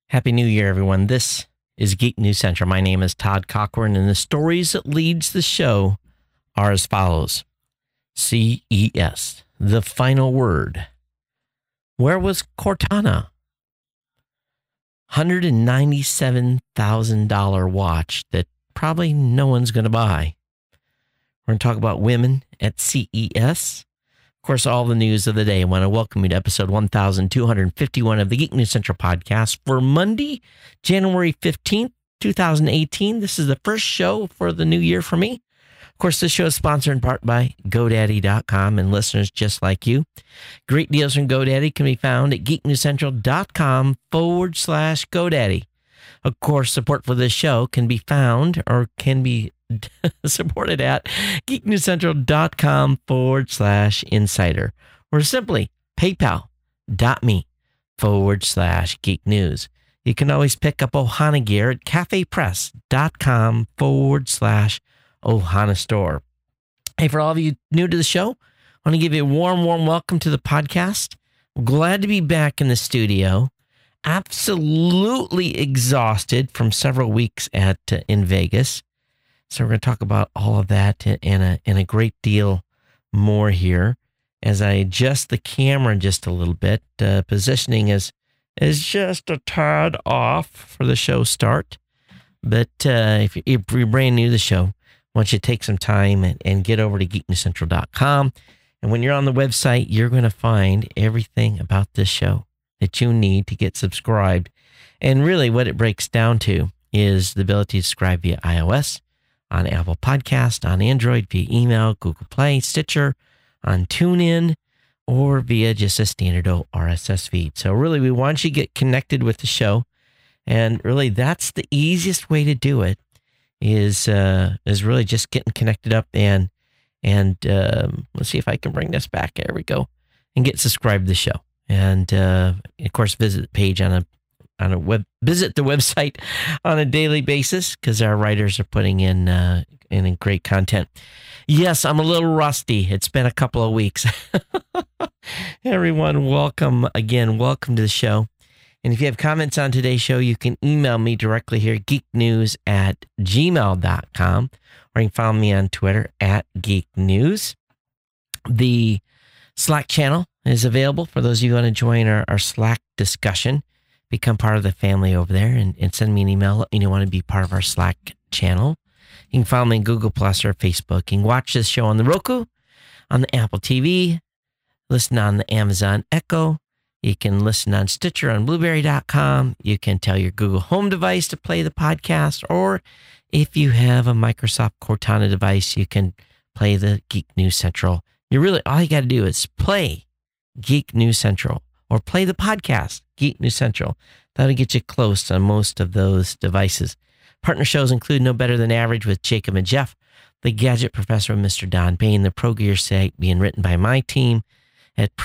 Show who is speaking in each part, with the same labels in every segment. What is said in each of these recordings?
Speaker 1: Happy New Year, everyone. This is Geek News Central. My name is Todd Cochran, and the stories that leads the show are as follows. CES, the final word. Where was Cortana? $197,000 watch that probably no one's going to buy. We're going to talk about women at CES. Of course, all the news of the day. I want to welcome you to episode 1251 of the Geek News Central podcast for Monday, January 15th, 2018. This is the first show for the new year for me. Of course, this show is sponsored in part by GoDaddy.com and listeners just like you. Great deals from GoDaddy can be found at geeknewscentral.com/GoDaddy. Of course, support for this show can be found or can be supported at geeknewscentral.com/insider or simply paypal.me/geeknews. You can always pick up Ohana gear at cafepress.com/Ohana store. Hey, for all of you new to the show, I want to give you a warm welcome to the podcast. I'm glad to be back in the studio. Absolutely exhausted from several weeks in Vegas. So we're going to talk about all of that and a great deal more here as I adjust the camera just a little bit. Positioning is just a tad off for the show start. But if you're brand new to the show, I want you to take some time and get over to geeknewscentral.com. And when you're on the website, you're going to find everything about this show that you need to get subscribed. And really what it breaks down to is the ability to subscribe via iOS, on Apple Podcast, on Android, via email, Google Play, Stitcher, on TuneIn, or via just a standard old RSS feed. So really, we want you to get connected with the show. And really, that's the easiest way to do it is really just getting connected up and let's see if I can bring this back. There we go. And get subscribed to the show. And of course, visit the page visit the website on a daily basis because our writers are putting in great content. Yes, I'm a little rusty. It's been a couple of weeks. Everyone, welcome again. Welcome to the show. And if you have comments on today's show, you can email me directly here, geeknews@gmail.com, or you can follow me on Twitter @geeknews. The Slack channel is available for those of you who want to join our Slack discussion. Become part of the family over there and send me an email. Let me know you want to be part of our Slack channel. You can follow me on Google Plus or Facebook. You can watch this show on the Roku, on the Apple TV, listen on the Amazon Echo. You can listen on Stitcher on Blueberry.com. You can tell your Google Home device to play the podcast, or if you have a Microsoft Cortana device, you can play the Geek News Central. All you got to do is play Geek News Central or play the podcast, Geek News Central. That'll get you close on most of those devices. Partner shows include No Better Than Average with Jacob and Jeff, The Gadget Professor with Mr. Don Payne, the Pro Gear site being written by my team at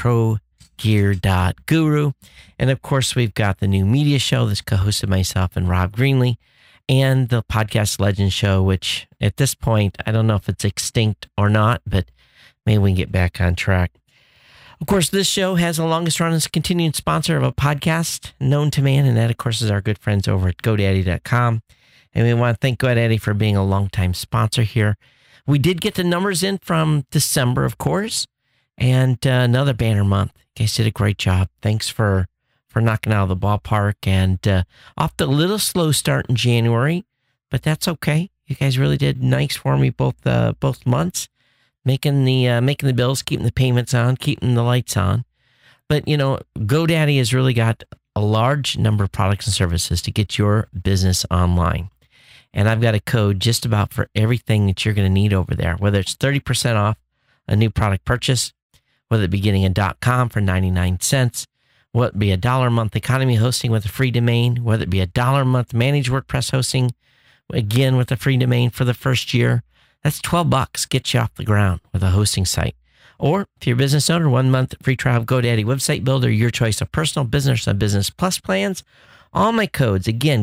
Speaker 1: ProGear.Guru. And of course, we've got the new media show that's co-hosted myself and Rob Greenlee, and the Podcast Legends show, which at this point, I don't know if it's extinct or not, but maybe we can get back on track. Of course, this show has the longest run as a continuing sponsor of a podcast known to man, and that, of course, is our good friends over at GoDaddy.com. And we want to thank GoDaddy for being a longtime sponsor here. We did get the numbers in from December, of course, and another banner month. You guys did a great job. Thanks for knocking out of the ballpark, and off the little slow start in January, but that's okay. You guys really did nice for me both months. Making the bills, keeping the payments on, keeping the lights on. But, GoDaddy has really got a large number of products and services to get your business online. And I've got a code just about for everything that you're going to need over there, whether it's 30% off a new product purchase, whether it be getting a .com for 99 cents, whether it be $1 a month economy hosting with a free domain, whether it be $1 a month managed WordPress hosting, again with a free domain for the first year. That's $12, gets you off the ground with a hosting site. Or if you're a business owner, 1 month free trial of GoDaddy Website Builder, your choice of personal, business, and business plus plans. All my codes, again,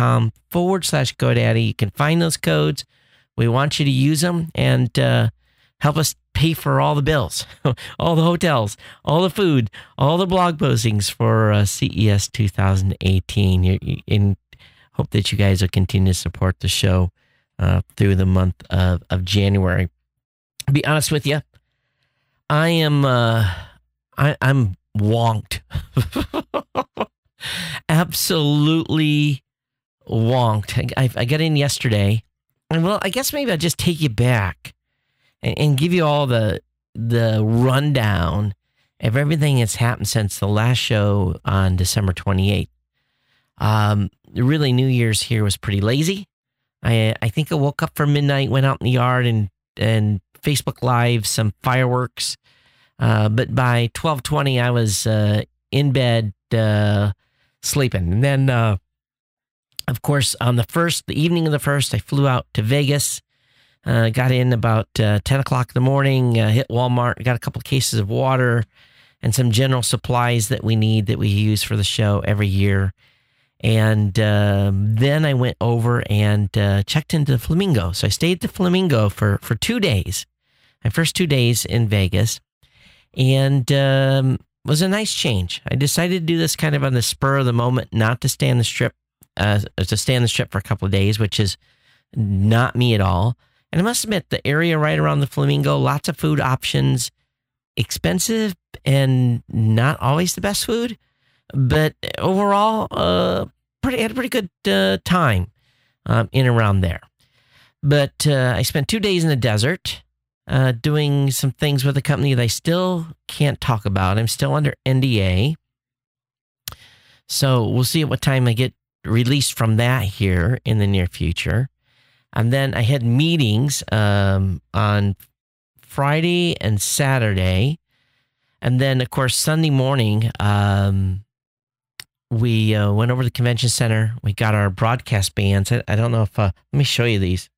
Speaker 1: geeknewscentral.com/GoDaddy. You can find those codes. We want you to use them and help us pay for all the bills, all the hotels, all the food, all the blog postings for CES 2018. And hope that you guys will continue to support the show through the month of January. To be honest with you, I'm wonked. Absolutely wonked. I got in yesterday, and well, I guess maybe I'll just take you back and give you all the rundown of everything that's happened since the last show on December 28th. Really, New Year's here was pretty lazy. I think I woke up for midnight, went out in the yard and Facebook Live some fireworks. But by 12:20, I was in bed sleeping. And then, of course, on the evening of the 1st, I flew out to Vegas. Got in about 10 o'clock in the morning, hit Walmart, got a couple of cases of water and some general supplies that we need that we use for the show every year. And then I went over and checked into the Flamingo. So I stayed at the Flamingo for 2 days, my first 2 days in Vegas. And was a nice change. I decided to do this kind of on the spur of the moment, not to stay on the strip, for a couple of days, which is not me at all. And I must admit, the area right around the Flamingo, lots of food options, expensive and not always the best food, but overall, had a pretty good time in and around there. But I spent 2 days in the desert doing some things with a company that I still can't talk about. I'm still under NDA. So we'll see at what time I get released from that here in the near future. And then I had meetings on Friday and Saturday. And then, of course, Sunday morning, we went over to the convention center. We got our broadcast bands. I don't know if, let me show you these.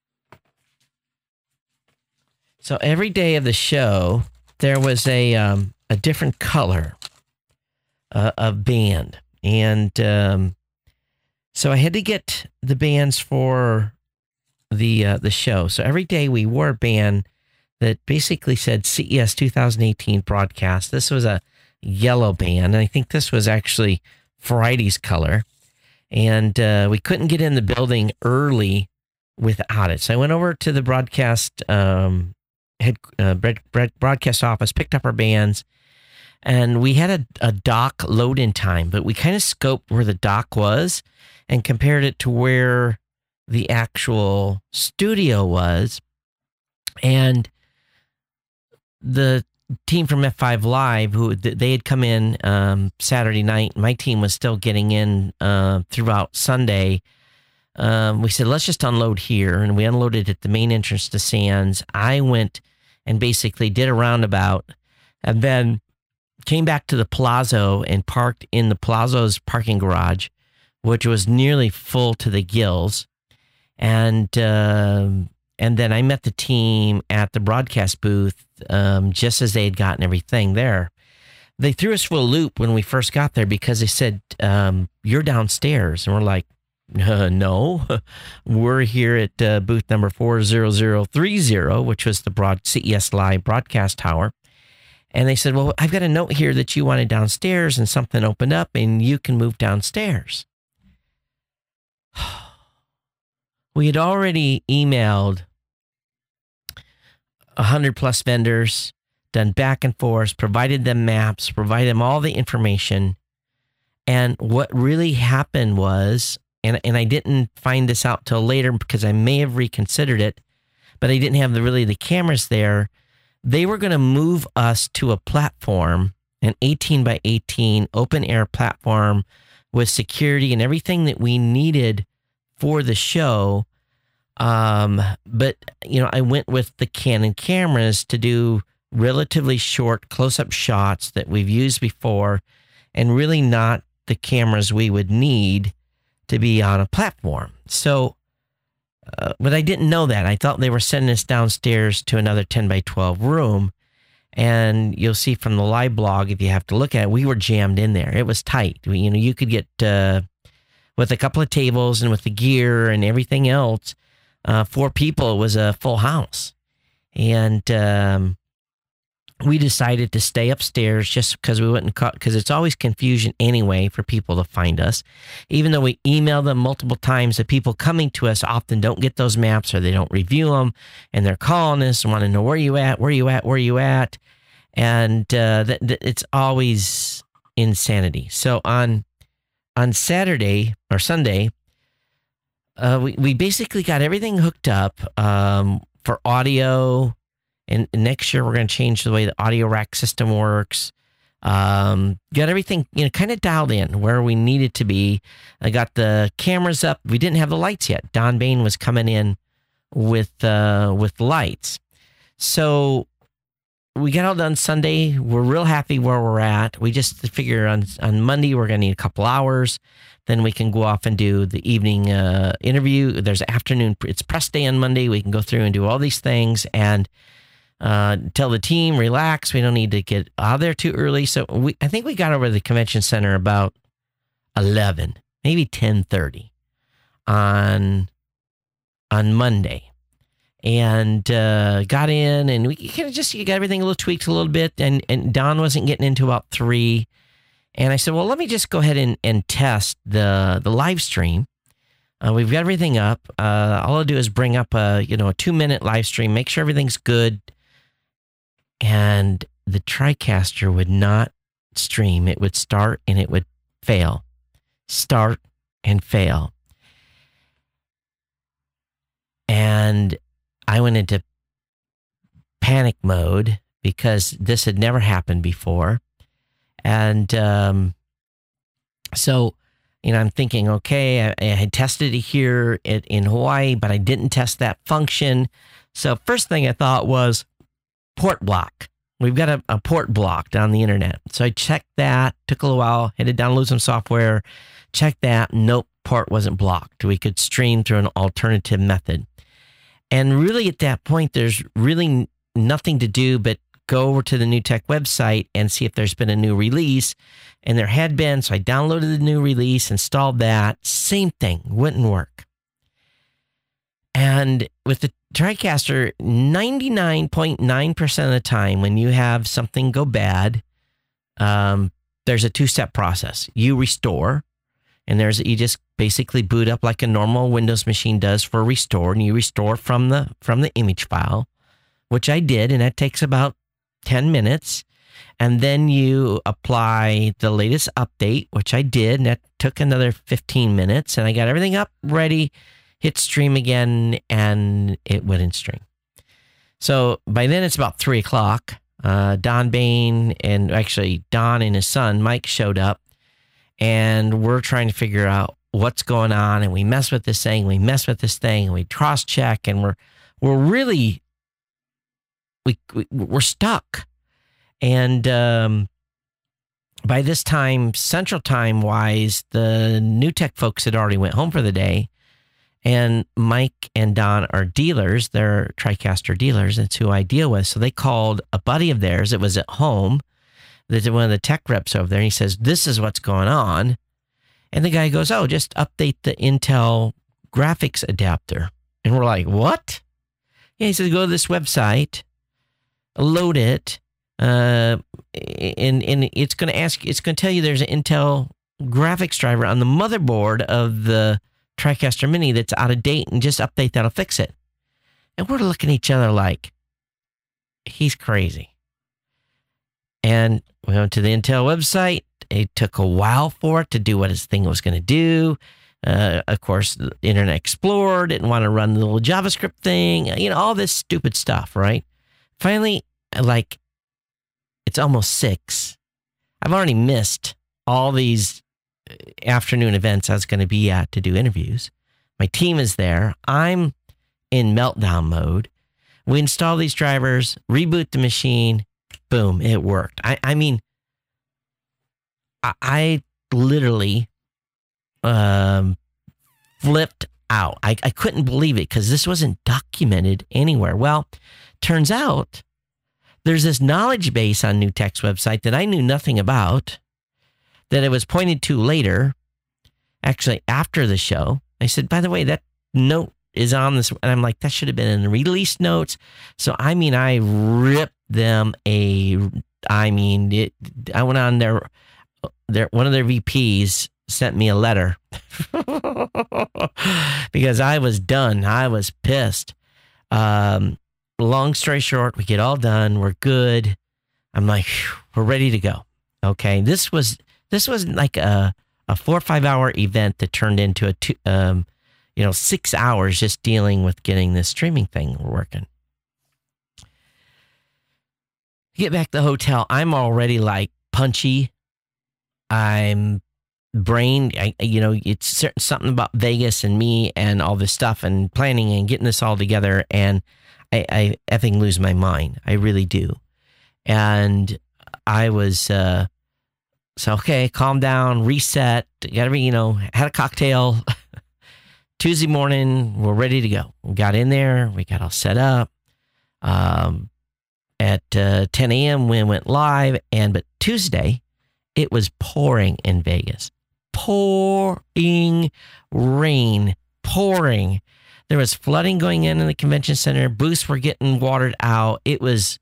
Speaker 1: So every day of the show, there was a different color of band. And so I had to get the bands for the show. So every day we wore a band that basically said CES 2018 broadcast. This was a yellow band. And I think this was actually Friday's color. And we couldn't get in the building early without it. So I went over to the broadcast broadcast office, picked up our bands, and we had a dock load-in time, but we kind of scoped where the dock was and compared it to where the actual studio was. And the team from F5 Live, who they had come in Saturday night, my team was still getting in throughout Sunday. We said, let's just unload here. And we unloaded at the main entrance to Sands. I went and basically did a roundabout and then came back to the Palazzo and parked in the Palazzo's parking garage, which was nearly full to the gills. And then I met the team at the broadcast booth just as they had gotten everything there. They threw us for a loop when we first got there because they said, you're downstairs. And we're like, no, we're here at booth number 40030, which was the CES Live broadcast tower. And they said, well, I've got a note here that you wanted downstairs and something opened up and you can move downstairs. We had already emailed 100 plus vendors, done back and forth, provided them maps, provided them all the information. And what really happened was, and I didn't find this out till later because I may have reconsidered it, but I didn't have the cameras there. They were going to move us to a platform, an 18 by 18 open air platform with security and everything that we needed for the show. But I went with the Canon cameras to do relatively short close-up shots that we've used before and really not the cameras we would need to be on a platform. So, but I didn't know that. I thought they were sending us downstairs to another 10 by 12 room. And you'll see from the live blog, if you have to look at it, we were jammed in there. It was tight. You could get, with a couple of tables and with the gear and everything else, 4 people, it was a full house. And we decided to stay upstairs just because we wouldn't cut, because it's always confusion anyway for people to find us. Even though we email them multiple times, the people coming to us often don't get those maps or they don't review them, and they're calling us and want to know where you at, where you at, where you at. And it's always insanity. So on Saturday or Sunday, we basically got everything hooked up for audio. And next year, we're going to change the way the audio rack system works. Got everything, kind of dialed in where we needed to be. I got the cameras up. We didn't have the lights yet. Don Bain was coming in with lights. So we got all done Sunday. We're real happy where we're at. We just figure on Monday, we're going to need a couple hours. Then we can go off and do the evening interview. There's afternoon. It's press day on Monday. We can go through and do all these things and tell the team, relax. We don't need to get out of there too early. So I think we got over to the convention center about 11, maybe 10:30 on Monday. And got in, and we kind of just got everything a little tweaked a little bit. And Don wasn't getting into about 3. And I said, well, let me just go ahead and test the live stream. We've got everything up. All I'll do is bring up a 2-minute live stream, make sure everything's good. And the TriCaster would not stream. It would start and it would fail. Start and fail. And I went into panic mode because this had never happened before. And so, I'm thinking, okay, I had tested it here in Hawaii, but I didn't test that function. So first thing I thought was port block. We've got a port blocked on the internet. So I checked that, took a little while, had to download some software, checked that. Nope, port wasn't blocked. We could stream through an alternative method. And really at that point, there's really nothing to do but go over to the NewTek website and see if there's been a new release. And there had been, so I downloaded the new release, installed that. Same thing, wouldn't work. And with the TriCaster, 99.9% of the time when you have something go bad, there's a 2-step process. You restore, and you just basically boot up like a normal Windows machine does for restore, and you restore from the image file, which I did, and that takes about 10 minutes. And then you apply the latest update, which I did, and that took another 15 minutes, and I got everything up, ready, hit stream again, and it wouldn't stream. So by then it's about 3 o'clock. Don Bain and actually Don and his son, Mike, showed up, and we're trying to figure out what's going on. And we mess with this thing, and we cross-check, and we're really, we're stuck. And by this time, Central Time wise, the NewTek folks had already went home for the day. And Mike and Don are dealers. They're TriCaster dealers. That's who I deal with. So they called a buddy of theirs that was at home. That's one of the tech reps over there. And he says, this is what's going on. And the guy goes, oh, just update the Intel graphics adapter. And we're like, what? Yeah, he says, go to this website, load it, and it's going to ask, it's going to tell you there's an Intel graphics driver on the motherboard of the TriCaster Mini that's out of date, and just update that'll fix it. And we're looking at each other like, he's crazy. And we went to the Intel website. It took a while for it to do what his thing was going to do. Of course, the Internet Explorer didn't want to run the little JavaScript thing, all this stupid stuff, right? Finally, it's almost 6. I've already missed all these afternoon events I was going to be at to do interviews. My team is there. I'm in meltdown mode. We install these drivers, reboot the machine. Boom, it worked. I mean, I literally flipped out. I couldn't believe it because this wasn't documented anywhere. Well, turns out there's this knowledge base on NewTek's website that I knew nothing about, that it was pointed to later, actually after the show. I said, by the way, that note is on this. And I'm like, that should have been in the release notes. So, I mean, I ripped them I went on one of their VPs sent me a letter because I was done. I was pissed. Long story short, we get all done. We're good. I'm like, we're ready to go. Okay. This was like a 4 or 5 hour event that turned into 6 hours just dealing with getting this streaming thing working. Get back to the hotel. I'm already like punchy. I'm brain. It's something about Vegas and me and all this stuff and planning and getting this all together. And I effing lose my mind. I really do. And I was, okay, calm down, reset, had a cocktail. Tuesday morning, we're ready to go. We got in there, we got all set up. At 10 a.m. we went live, but Tuesday, it was pouring in Vegas. Pouring rain, pouring. There was flooding going in the convention center. Booths were getting watered out. It was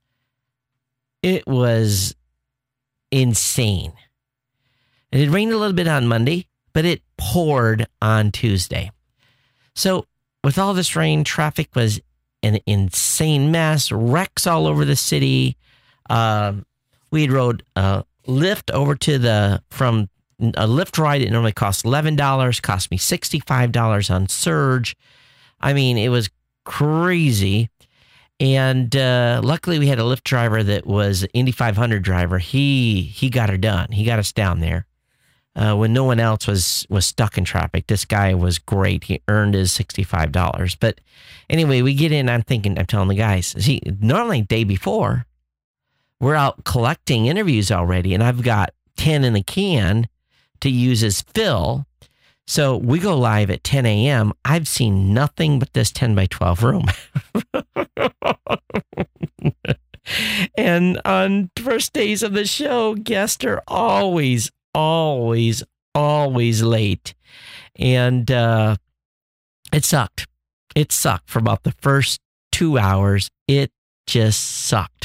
Speaker 1: insane. It had rained a little bit on Monday, but it poured on Tuesday. So with all this rain, traffic was an insane mess, wrecks all over the city. We had rode a Lyft over from a Lyft ride. It normally costs $11, cost me $65 on Surge. I mean, it was crazy. And luckily we had a Lyft driver that was Indy 500 driver. He got her done. He got us down there. When no one else was stuck in traffic. This guy was great. He earned his $65. But anyway, we get in. I'm telling the guys, normally day before, we're out collecting interviews already, and I've got 10 in the can to use as fill. So we go live at 10 a.m. I've seen nothing but this 10 by 12 room. And on first days of the show, guests are always late. And it sucked. It sucked for about the first 2 hours. It just sucked.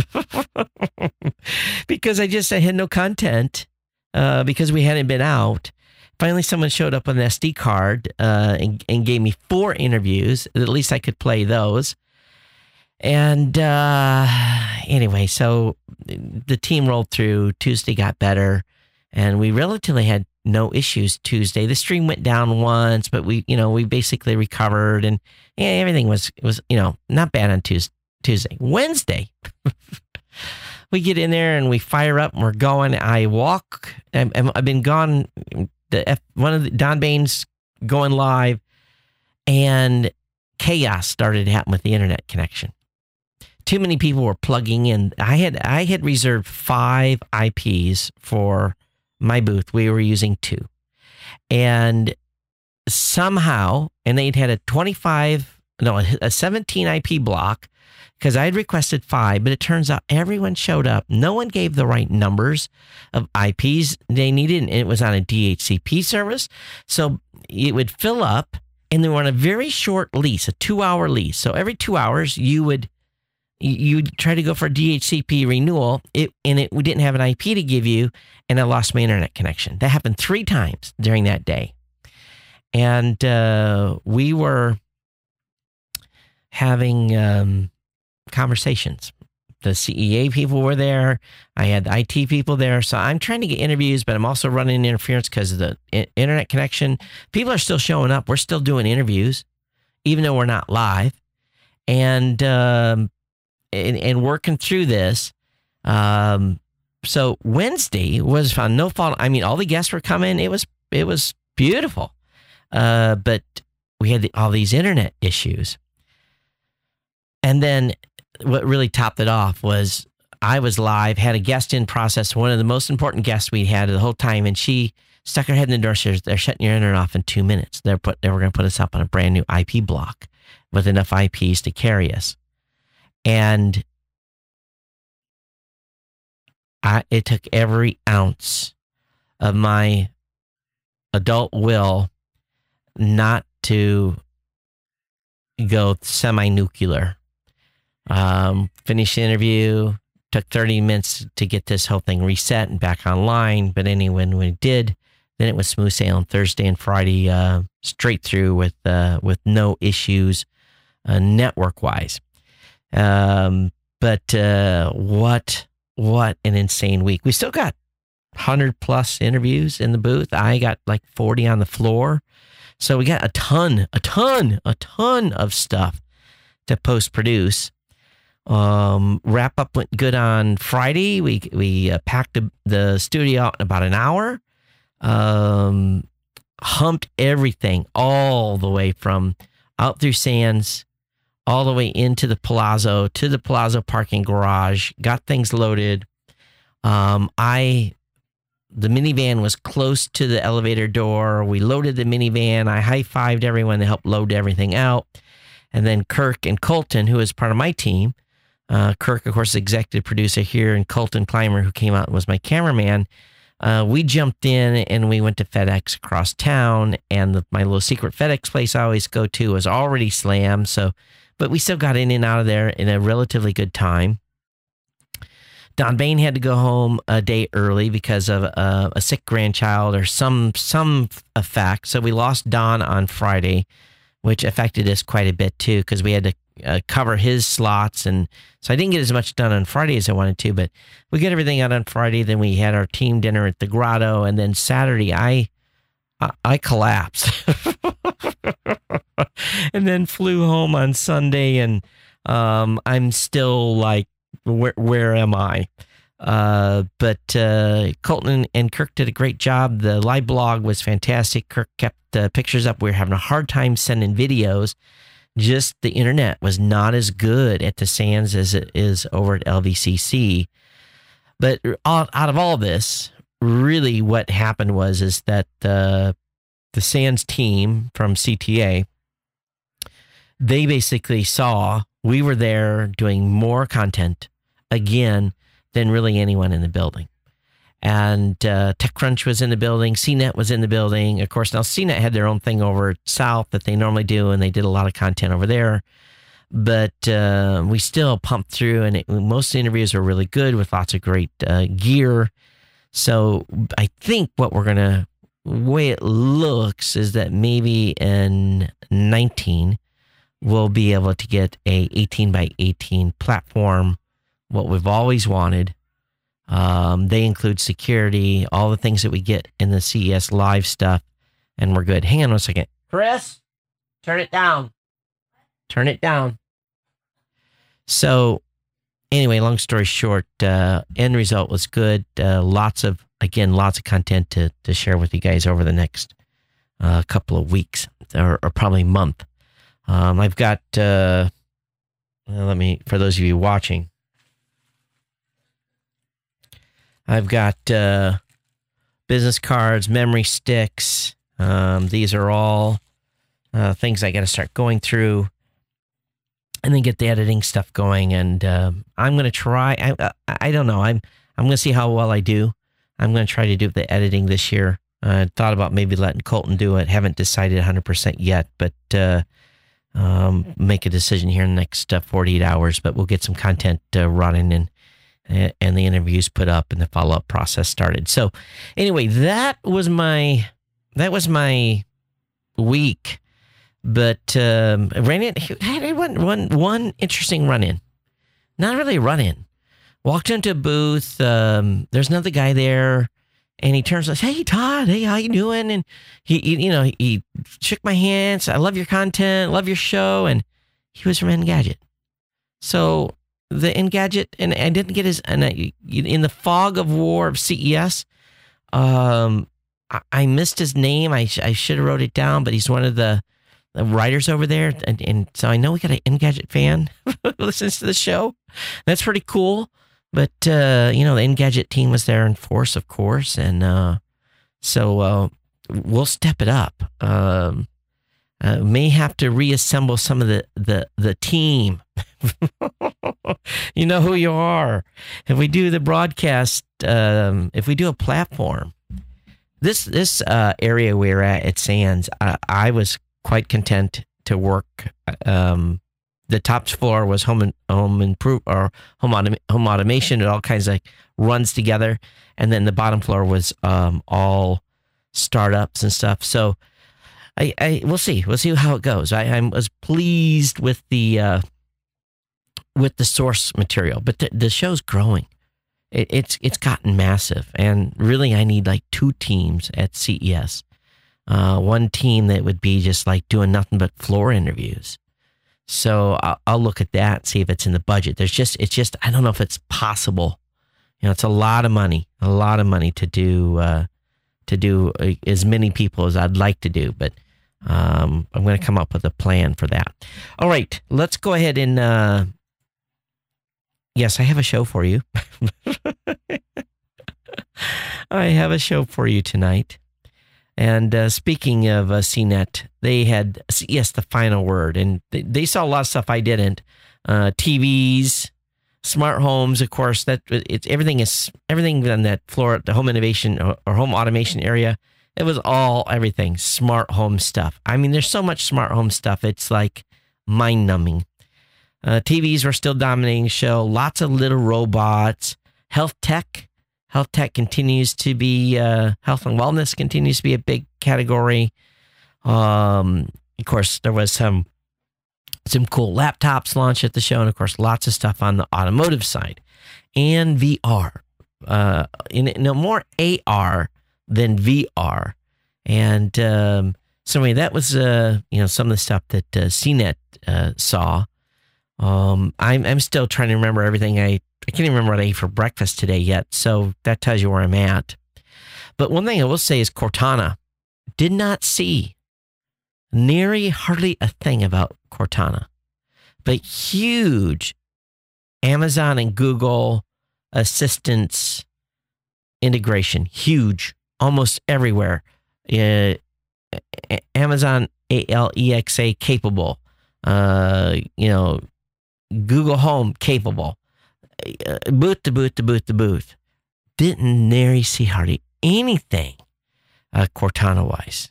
Speaker 1: Because I had no content because we hadn't been out. Finally, someone showed up with an SD card and gave me 4 interviews. At least I could play those. And anyway, so the team rolled through. Tuesday got better. And we relatively had no issues Tuesday. The stream went down once, but we basically recovered, and everything was not bad on Tuesday. Wednesday, we get in there and we fire up and we're going. I walk. I've been gone. One of the Don Baines going live, and chaos started to happen with the internet connection. Too many people were plugging in. I had reserved 5 IPs for my booth. We were using 2, and somehow, and they'd had a 17 IP block because I had requested 5, but it turns out everyone showed up. No one gave the right numbers of IPs they needed, and it was on a DHCP service. So it would fill up, and they were on a very short lease, a 2-hour lease. So every 2 hours, you'd try to go for a DHCP renewal, we didn't have an IP to give you, and I lost my internet connection. That happened 3 times during that day. And we were having conversations. The CEA people were there. I had the IT people there. So I'm trying to get interviews, but I'm also running interference because of the internet connection. People are still showing up. We're still doing interviews, even though we're not live. And working through this. So Wednesday was fun. No fault. I mean, all the guests were coming. It was beautiful. But we had all these internet issues. And then what really topped it off was I was live, had a guest in process, one of the most important guests we had the whole time. And she stuck her head in the door. She says, they're shutting your internet off in 2 minutes. They were going to put us up on a brand new IP block with enough IPs to carry us. And it took every ounce of my adult will not to go semi-nuclear. Finished the interview, took 30 minutes to get this whole thing reset and back online. But anyway, when we did, then it was smooth sailing Thursday and Friday, straight through with no issues, network-wise. But what an insane week. We still got 100 plus interviews in the booth. I got like 40 on the floor. So we got a ton of stuff to post-produce. Wrap up went good on Friday. We packed the studio out in about an hour. Humped everything all the way from out through Sands, all the way into the Palazzo, to the Palazzo parking garage, got things loaded. The minivan was close to the elevator door. We loaded the minivan. I high-fived everyone to help load everything out. And then Kirk and Colton, who is part of my team, Kirk, of course, is executive producer here, and Colton Clymer, who came out and was my cameraman, we jumped in and we went to FedEx across town, and my little secret FedEx place I always go to was already slammed. But we still got in and out of there in a relatively good time. Don Bain had to go home a day early because of a sick grandchild or some effect. So we lost Don on Friday, which affected us quite a bit too, because we had to cover his slots. And so I didn't get as much done on Friday as I wanted to, but we got everything out on Friday. Then we had our team dinner at the Grotto. And then Saturday, I collapsed and then flew home on Sunday. And I'm still like, where am I? But Colton and Kirk did a great job. The live blog was fantastic. Kirk kept pictures up. We were having a hard time sending videos. Just the internet was not as good at the Sands as it is over at LVCC. But out of all this, really what happened is that the Sands team from CTA, they basically saw we were there doing more content again than really anyone in the building. And TechCrunch was in the building. CNET was in the building. Of course, now CNET had their own thing over south that they normally do, and they did a lot of content over there. But we still pumped through, and most of the interviews were really good with lots of great gear. So I think the way it looks is that maybe in 19, we'll be able to get a 18 by 18 platform, what we've always wanted. They include security, all the things that we get in the CES live stuff, and we're good. Hang on 1 second. Chris, turn it down. Turn it down. So anyway, long story short, end result was good. Lots of content to share with you guys over the next couple of weeks or probably month. I've got, for those of you watching, I've got business cards, memory sticks. These are all things I got to start going through and then get the editing stuff going. And I'm going to try. I don't know. I'm going to see how well I do. I'm going to try to do the editing this year. I thought about maybe letting Colton do it. Haven't decided 100% yet, but make a decision here in the next 48 hours. But we'll get some content running and the interviews put up and the follow-up process started. So anyway, that was my week. But I had one interesting run-in. Not really a run-in. Walked into a booth. There's another guy there, and he turns and says, "Hey, Todd. Hey, how you doing?" And he shook my hand. Said, "I love your content. Love your show." And he was from Engadget. So the Engadget, and I didn't get his. And in the fog of war of CES, I missed his name. I should have wrote it down, but he's one of the writers over there, and so I know we got an Engadget fan who listens to the show. That's pretty cool. But the Engadget team was there in force, of course, and so we'll step it up. May have to reassemble some of the team. You know who you are. If we do the broadcast, if we do a platform, this area we're at Sands, I was quite content to work. The top floor was home automation. It all kinds of runs together, and then the bottom floor was all startups and stuff. So we'll see how it goes. I was pleased with the source material, but the show's growing. It's gotten massive, and really I need like 2 teams at CES. One team that would be just like doing nothing but floor interviews. So I'll look at that, see if it's in the budget. It's just I don't know if it's possible. It's a lot of money to do as many people as I'd like to do, but I'm going to come up with a plan for that. All right, let's go ahead and yes, I have a show for you. I have a show for you tonight. And speaking of CNET, they had CES the final word, and they saw a lot of stuff I didn't. TVs, smart homes, of course. Everything on that floor, the home innovation or home automation area. It was everything smart home stuff. I mean, there's so much smart home stuff. It's like mind numbing. TVs were still dominating the show. Lots of little robots. Health tech continues to be, health and wellness continues to be a big category. Of course, there was some cool laptops launched at the show, and of course, lots of stuff on the automotive side and VR. More AR than VR. And so anyway, that was some of the stuff that CNET saw. I'm still trying to remember everything. I can't even remember what I ate for breakfast today yet, so that tells you where I'm at. But one thing I will say is Cortana did not see hardly a thing about Cortana, but huge Amazon and Google assistance integration, huge, almost everywhere. Amazon Alexa capable, Google Home capable. Booth to booth. Didn't nary see hardly anything Cortana wise.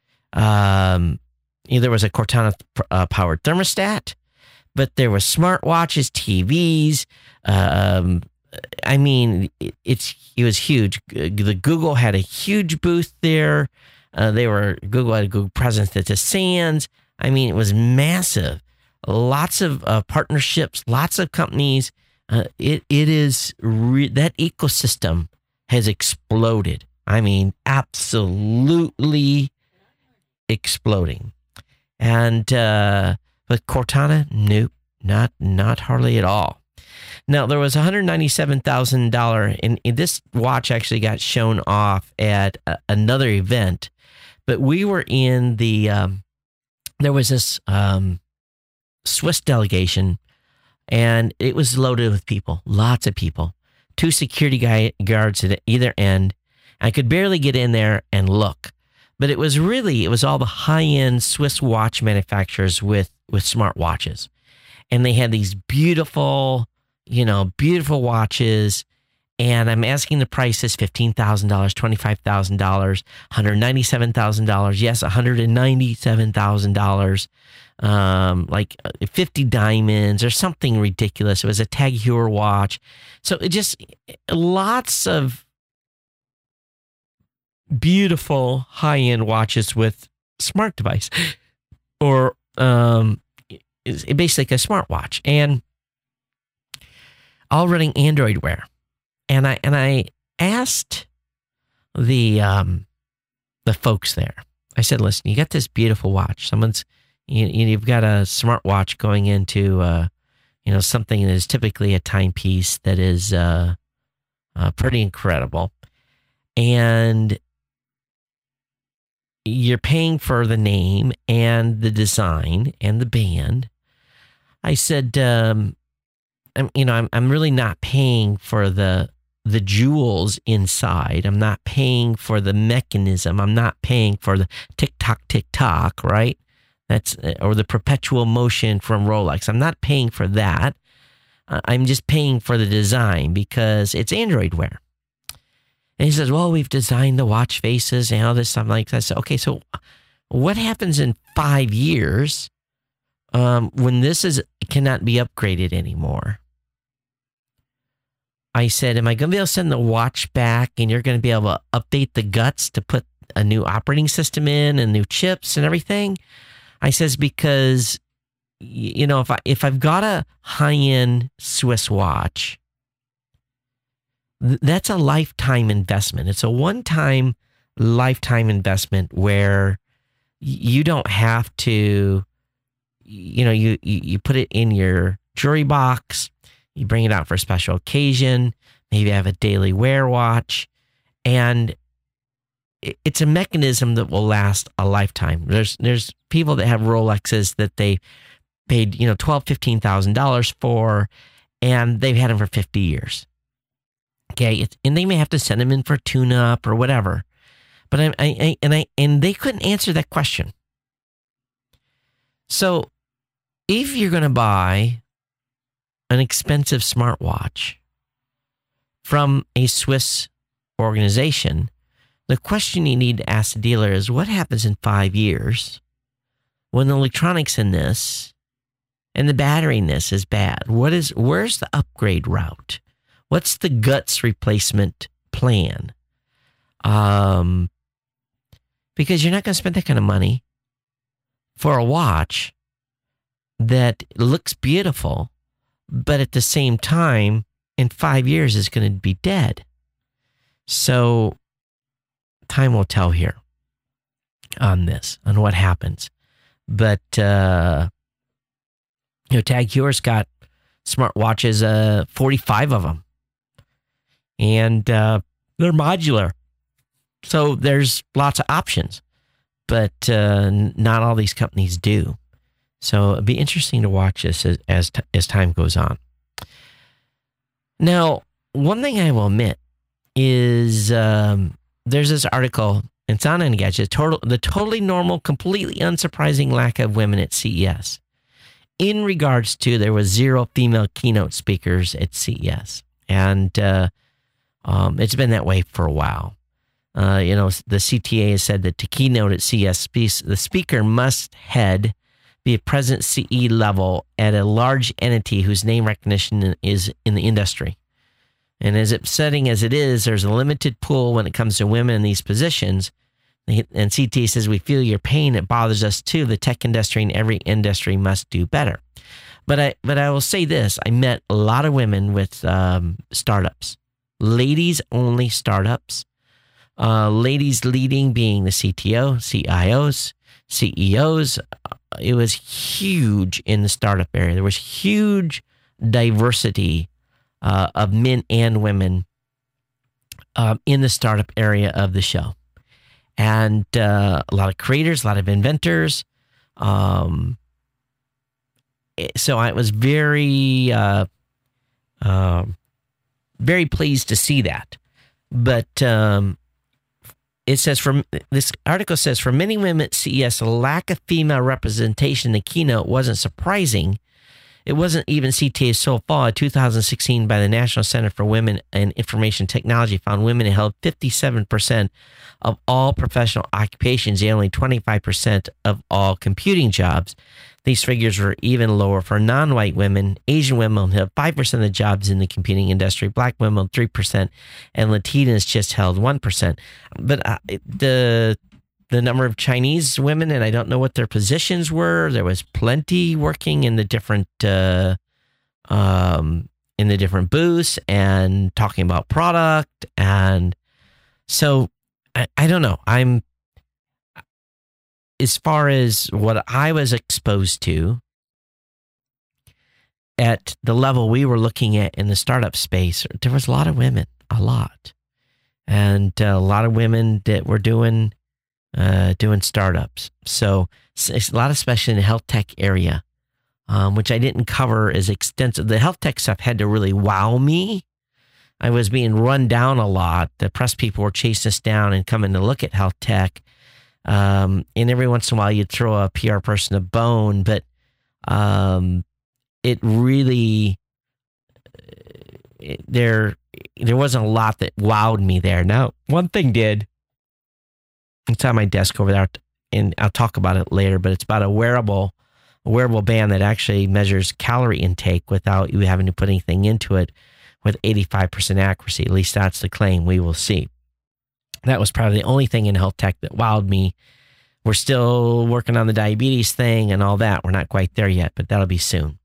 Speaker 1: There was a Cortana powered thermostat, but there was smartwatches, TVs. I mean, it was huge. The Google had a huge booth there. Google had a Google presence at the Sands. I mean, it was massive. Lots of partnerships, lots of companies. It is that ecosystem has exploded. I mean, absolutely exploding. And but Cortana, nope, not hardly at all. Now there was $197,000, and this watch actually got shown off at another event. But we were in the there was this Swiss delegation. And it was loaded with people, lots of people, 2 security guards at either end. I could barely get in there and look, but it was all the high-end Swiss watch manufacturers with smart watches. And they had these beautiful watches. And I'm asking the prices, $15,000, $25,000, $197,000. Yes, $197,000. Like 50 diamonds or something ridiculous. It was a Tag Heuer watch. So it just lots of beautiful high-end watches with smart device or it's basically a smartwatch and all running Android Wear. And I asked the folks there. I said, "Listen, you got this beautiful watch. You've got a smartwatch going into something that is typically a timepiece that is pretty incredible, and you're paying for the name and the design and the band." I said, "I'm really not paying for the jewels inside. I'm not paying for the mechanism. I'm not paying for the tick tock, right? Or the perpetual motion from Rolex. I'm not paying for that. I'm just paying for the design because it's Android Wear." And he says, "Well, we've designed the watch faces and all this stuff like that." I said, "Okay, so what happens in 5 years when this cannot be upgraded anymore, I said, am I going to be able to send the watch back and you're going to be able to update the guts to put a new operating system in and new chips and everything? I says, because, if I've got a high-end Swiss watch, that's a lifetime investment. It's a one-time lifetime investment where you don't have to, you put it in your jewelry box, you bring it out for a special occasion, maybe have a daily wear watch, and it's a mechanism that will last a lifetime. There's people that have Rolexes that they paid, $12,000, $15,000 for, and they've had them for 50 years. Okay, and they may have to send them in for tune-up or whatever. But and they couldn't answer that question. So if you're going to buy an expensive smartwatch from a Swiss organization, the question you need to ask the dealer is, what happens in 5 years when the electronics in this and the battery in this is bad? Where's the upgrade route? What's the guts replacement plan? Because you're not going to spend that kind of money for a watch that looks beautiful, but at the same time, in 5 years is going to be dead. So time will tell here on this, on what happens. But, Tag Heuer's got smartwatches, 45 of them. And they're modular. So there's lots of options, but not all these companies do. So it'd be interesting to watch this as time goes on. Now, one thing I will admit is there's this article, it's on Engadget, the totally normal, completely unsurprising lack of women at CES. In regards to, there was 0 female keynote speakers at CES. And it's been that way for a while. The CTA has said that to keynote at CES, the speaker must be a present CE level at a large entity whose name recognition is in the industry. And as upsetting as it is, there's a limited pool when it comes to women in these positions. And CTA says, we feel your pain. It bothers us too. The tech industry and every industry must do better. But I will say this. I met a lot of women with startups, ladies only startups, ladies leading being the CTO, CIOs, CEOs. It was huge in the startup area. There was huge diversity of men and women in the startup area of the show. And a lot of creators, a lot of inventors. So I was very, very pleased to see that. But it says, this article says, for many women at CES, a lack of female representation in the keynote wasn't surprising. It wasn't even CTA's sole fault. 2016 by the National Center for Women and Information Technology found women held 57% of all professional occupations and only 25% of all computing jobs. These figures were even lower for non-white women. Asian women held 5% of the jobs in the computing industry. Black women held 3%, and Latinas just held 1%. But the number of Chinese women, and I don't know what their positions were. There was plenty working in the different booths and talking about product, and so I don't know. As far as what I was exposed to at the level we were looking at in the startup space, there was a lot of women, and a lot of women that were doing startups. So it's a lot, especially in the health tech area, which I didn't cover as extensive. The health tech stuff had to really wow me. I was being run down a lot. The press people were chasing us down and coming to look at health tech. And every once in a while you'd throw a PR person a bone, but it really, there wasn't a lot that wowed me there. Now, one thing did. It's on my desk over there, and I'll talk about it later, but it's about a wearable a wearable band that actually measures calorie intake without you having to put anything into it with 85% accuracy. At least that's the claim. We will see. That was probably the only thing in health tech that wowed me. We're still working on the diabetes thing and all that. We're not quite there yet, but that'll be soon.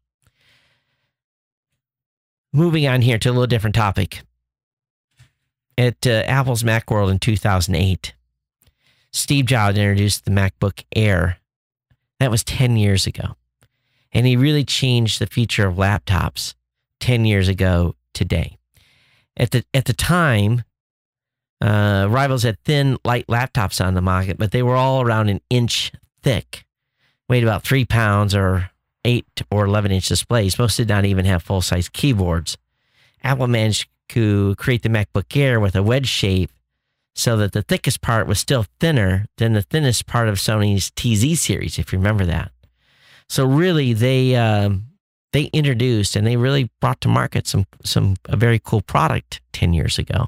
Speaker 1: Moving on here to a little different topic. At Apple's Macworld in 2008, Steve Jobs introduced the MacBook Air. That was 10 years ago. And he really changed the future of laptops 10 years ago today. At the time, rivals had thin, light laptops on the market, but they were all around an inch thick, weighed about 3 pounds or 8 or 11-inch displays. Most did not even have full-size keyboards. Apple managed to create the MacBook Air with a wedge shape so that the thickest part was still thinner than the thinnest part of Sony's TZ series, if you remember that. So really, they introduced and they really brought to market a very cool product 10 years ago,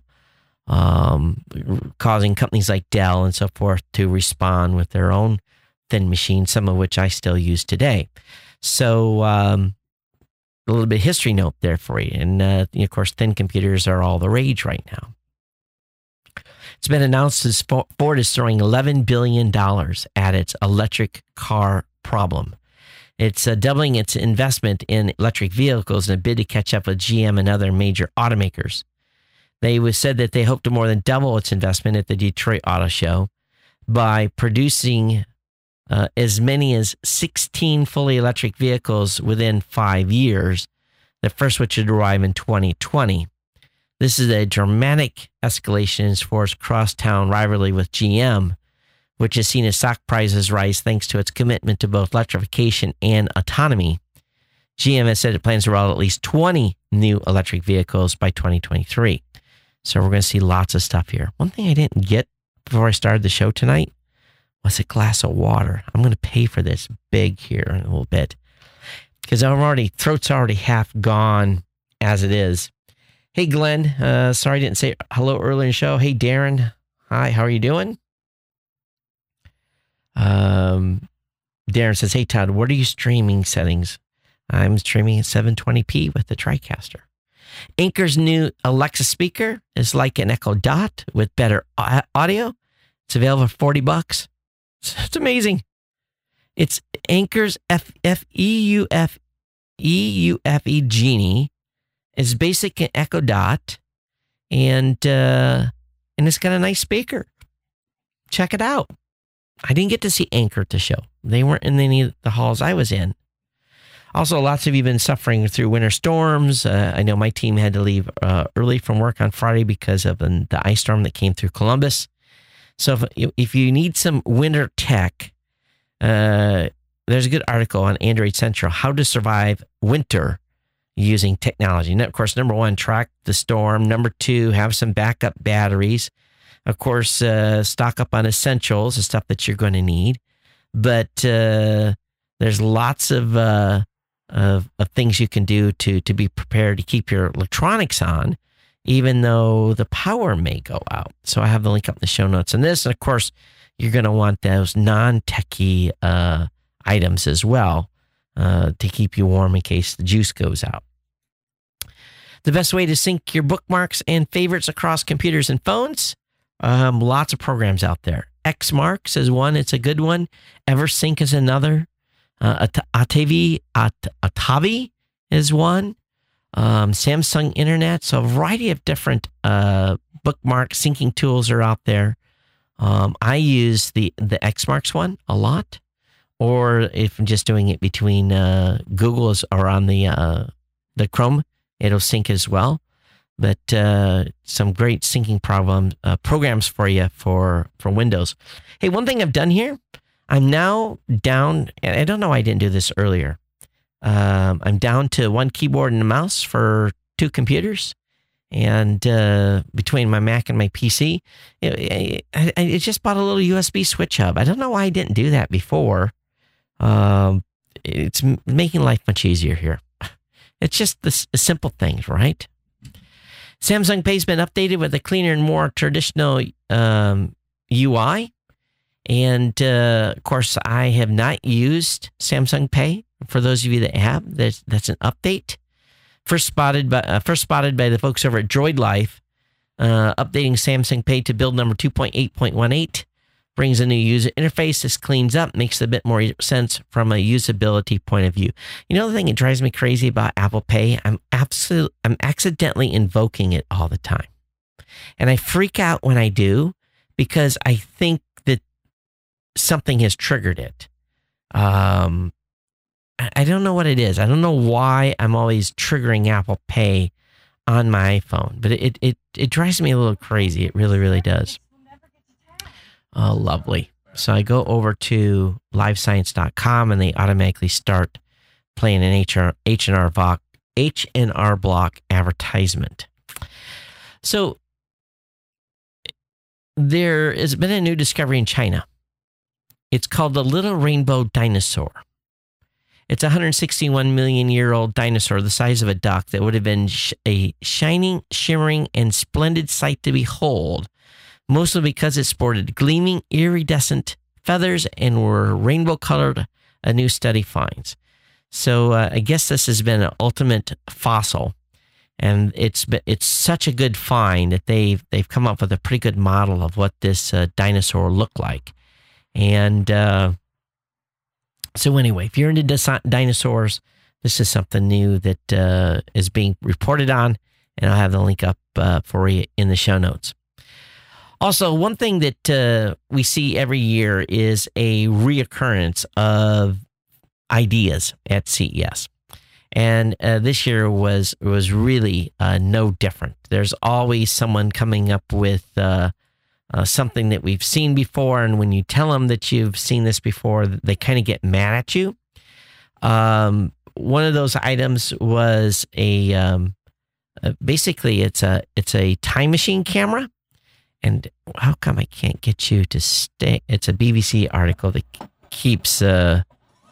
Speaker 1: causing companies like Dell and so forth to respond with their own thin machines, some of which I still use today. So a little bit of history note there for you. And of course, thin computers are all the rage right now. It's been announced that Ford is throwing $11 billion at its electric car problem. It's doubling its investment in electric vehicles in a bid to catch up with GM and other major automakers. They said that they hope to more than double its investment at the Detroit Auto Show by producing as many as 16 fully electric vehicles within 5 years, the first which would arrive in 2020. This is a dramatic escalation in Ford's crosstown rivalry with GM, which has seen its stock prices rise thanks to its commitment to both electrification and autonomy. GM has said it plans to roll out at least 20 new electric vehicles by 2023. So we're going to see lots of stuff here. One thing I didn't get before I started the show tonight was a glass of water. I'm going to pay for this big here in a little bit because throat's already half gone as it is. Hey, Glenn. Sorry I didn't say hello earlier in the show. Hey, Darren. Hi, how are you doing? Darren says, hey, Todd, what are your streaming settings? I'm streaming at 720p with the TriCaster. Anker's new Alexa speaker is like an Echo Dot with better audio. It's available for $40. It's amazing. It's Anker's EUFE Genie. It's basic and Echo Dot, and it's got a nice speaker. Check it out. I didn't get to see Anker at the show. They weren't in any of the halls I was in. Also, lots of you have been suffering through winter storms. I know my team had to leave early from work on Friday because of the ice storm that came through Columbus. So if you need some winter tech, there's a good article on Android Central, How to Survive Winter Using Technology. And of course, number 1, track the storm. Number 2, have some backup batteries. Of course, stock up on essentials, the stuff that you're going to need. But there's lots of things you can do to be prepared to keep your electronics on, even though the power may go out. So I have the link up in the show notes on this. And of course, you're going to want those non-techie items as well to keep you warm in case the juice goes out. The best way to sync your bookmarks and favorites across computers and phones, lots of programs out there. Xmarks is one. It's a good one. Eversync is another. Atavi is one. Samsung Internet. So a variety of different bookmark syncing tools are out there. I use the Xmarks one a lot. Or if I'm just doing it between Google's or on the Chrome, it'll sync as well. But some great syncing programs for you for Windows. Hey, one thing I've done here, I'm now down, and I don't know why I didn't do this earlier. I'm down to one keyboard and a mouse for 2 computers. And between my Mac and my PC, I just bought a little USB switch hub. I don't know why I didn't do that before. It's making life much easier here. It's just the simple things, right? Samsung Pay's been updated with a cleaner and more traditional UI. And of course, I have not used Samsung Pay. For those of you that have, that's an update. First spotted by the folks over at Droid Life, updating Samsung Pay to build number 2.8.18. Brings a new user interface. This cleans up, makes a bit more sense from a usability point of view. You know the thing that drives me crazy about Apple Pay? I'm accidentally invoking it all the time. And I freak out when I do because I think that something has triggered it. I don't know what it is. I don't know why I'm always triggering Apple Pay on my iPhone, but it drives me a little crazy. It really, really does. Oh, lovely. So I go over to livescience.com and they automatically start playing an H&R Block advertisement. So there has been a new discovery in China. It's called the little rainbow dinosaur. It's a 161 million year old dinosaur the size of a duck that would have been a shining, shimmering, and splendid sight to behold, mostly because it sported gleaming, iridescent feathers and were rainbow colored, a new study finds. So I guess this has been an ultimate fossil, and it's such a good find that they've come up with a pretty good model of what this dinosaur looked like. And so anyway, if you're into dinosaurs, this is something new that is being reported on, and I'll have the link up for you in the show notes. Also, one thing that we see every year is a reoccurrence of ideas at CES. And this year was really no different. There's always someone coming up with something that we've seen before. And when you tell them that you've seen this before, they kind of get mad at you. One of those items was basically it's a time machine camera. And how come I can't get you to stay? It's a BBC article that keeps, it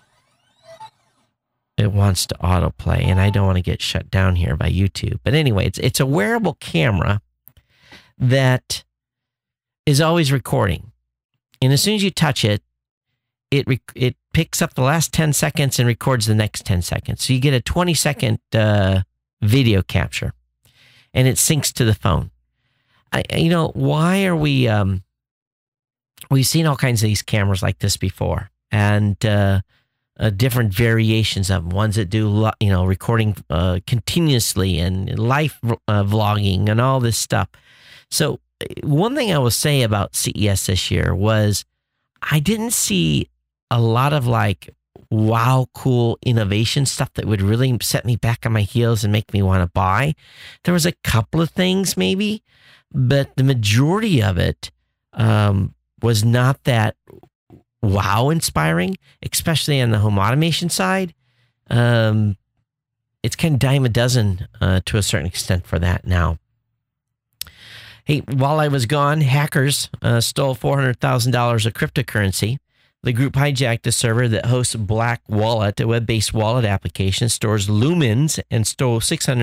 Speaker 1: wants to autoplay, and I don't want to get shut down here by YouTube. But anyway, it's a wearable camera that is always recording. And as soon as you touch it, it picks up the last 10 seconds and records the next 10 seconds. So you get a 20-second video capture, and it syncs to the phone. Why are we, we've seen all kinds of these cameras like this before, and different variations of them, ones that do, recording continuously and live vlogging and all this stuff. So one thing I will say about CES this year was I didn't see a lot of wow, cool innovation stuff that would really set me back on my heels and make me want to buy. There was a couple of things maybe, but the majority of it was not that wow inspiring, especially on the home automation side. It's kind of dime a dozen to a certain extent for that now. Hey, while I was gone, hackers stole $400,000 of cryptocurrency. The group hijacked a server that hosts Black Wallet, a web-based wallet application, stores lumens, and stole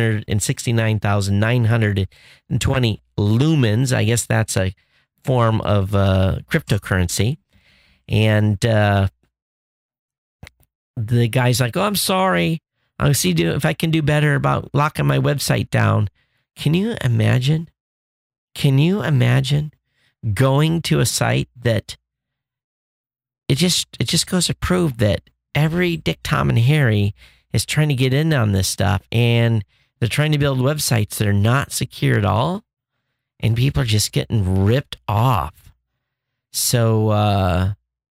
Speaker 1: 669,920 lumens. I guess that's a form of cryptocurrency. And the guy's like, "Oh, I'm sorry. I'll see if I can do better about locking my website down." Can you imagine? Can you imagine going to a site that it just goes to prove that every Dick, Tom, and Harry is trying to get in on this stuff, and they're trying to build websites that are not secure at all, and people are just getting ripped off. So,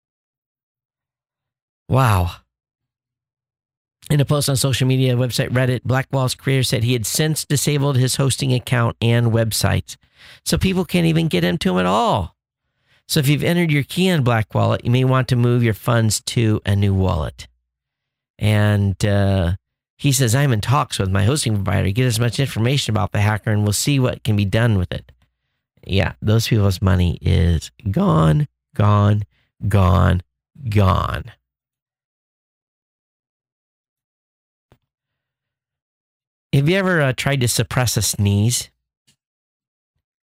Speaker 1: wow. In a post on social media website Reddit, Blackwall's creator said he had since disabled his hosting account and websites, so people can't even get into him at all. So if you've entered your key on Black Wallet, you may want to move your funds to a new wallet. And he says, "I'm in talks with my hosting provider to get as much information about the hacker, and we'll see what can be done with it." Yeah, those people's money is gone, gone, gone, gone. Have you ever tried to suppress a sneeze?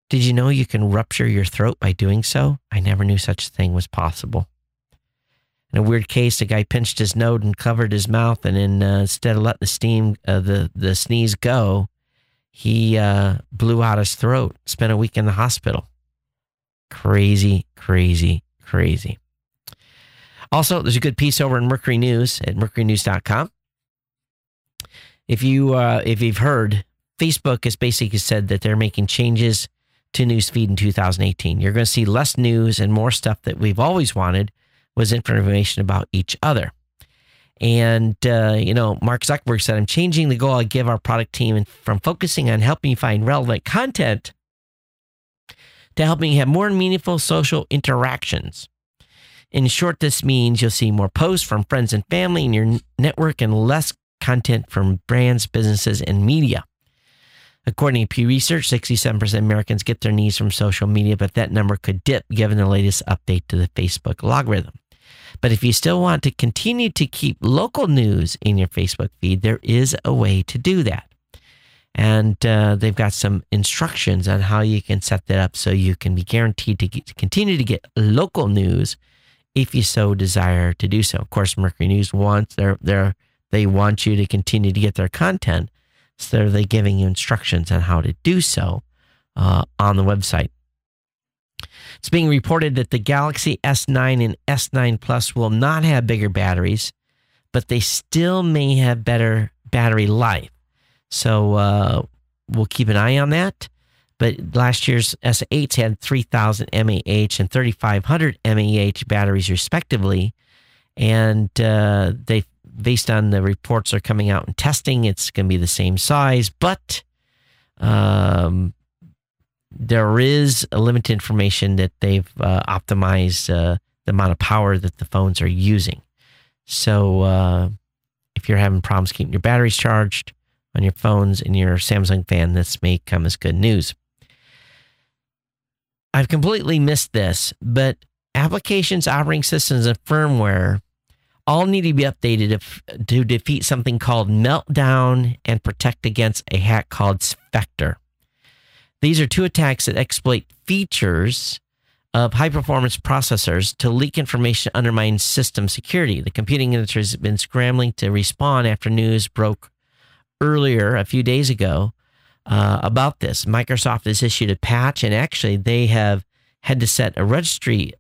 Speaker 1: Did you know you can rupture your throat by doing so? I never knew such a thing was possible. In a weird case, a guy pinched his nose and covered his mouth, and then instead of letting the sneeze go, he blew out his throat. Spent a week in the hospital. Crazy, crazy, crazy. Also, there's a good piece over in Mercury News at mercurynews.com. If you've heard, Facebook has basically said that they're making changes to newsfeed in 2018. You're going to see less news and more stuff that we've always wanted was information about each other. And, Mark Zuckerberg said, I'm changing the goal I give our product team from focusing on helping you find relevant content to helping you have more meaningful social interactions. In short, this means you'll see more posts from friends and family in your network and less content from brands, businesses, and media. According to Pew Research, 67% of Americans get their news from social media, but that number could dip given the latest update to the Facebook algorithm. But if you still want to continue to keep local news in your Facebook feed, there is a way to do that. And they've got some instructions on how you can set that up so you can be guaranteed to continue to get local news if you so desire to do so. Of course, Mercury News wants they want you to continue to get their content, so they're giving you instructions on how to do so on the website. It's being reported that the Galaxy S9 and S9 Plus will not have bigger batteries, but they still may have better battery life. So we'll keep an eye on that. But last year's S8s had 3,000 mAh and 3,500 mAh batteries respectively. And they, based on the reports that are coming out in testing, it's going to be the same size. But there is a limited information that they've optimized the amount of power that the phones are using. So if you're having problems keeping your batteries charged on your phones and you're a Samsung fan, this may come as good news. I've completely missed this, but applications, operating systems, and firmware all need to be updated to defeat something called Meltdown and protect against a hack called Spectre. These are two attacks that exploit features of high-performance processors to leak information, undermine system security. The computing industry has been scrambling to respond after news broke earlier, a few days ago, about this. Microsoft has issued a patch, and actually they have had to set a registry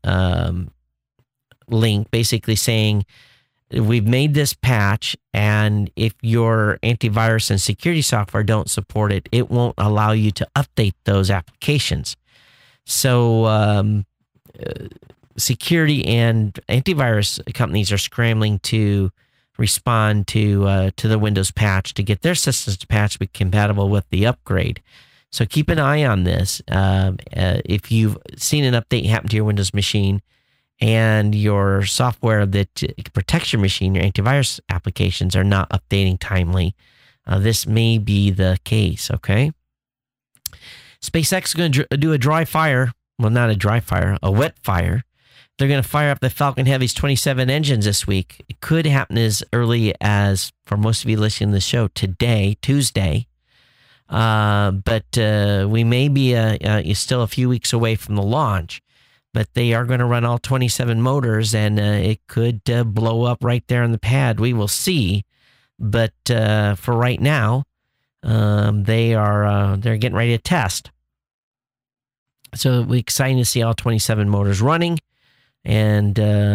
Speaker 1: link basically saying, we've made this patch, and if your antivirus and security software don't support it, it won't allow you to update those applications. So security and antivirus companies are scrambling to respond to the Windows patch to get their systems to patch be compatible with the upgrade. So keep an eye on this. If you've seen an update happen to your Windows machine and your software that protects your machine, your antivirus applications are not updating timely, this may be the case, okay? SpaceX is going to do a dry fire. Well, not a dry fire, a wet fire. They're going to fire up the Falcon Heavy's 27 engines this week. It could happen as early as, for most of you listening to the show, today, Tuesday. But we may be still a few weeks away from the launch. But they are going to run all 27 motors, and it could blow up right there on the pad. We will see. But for right now, they're getting ready to test. So we're excited to see all 27 motors running, and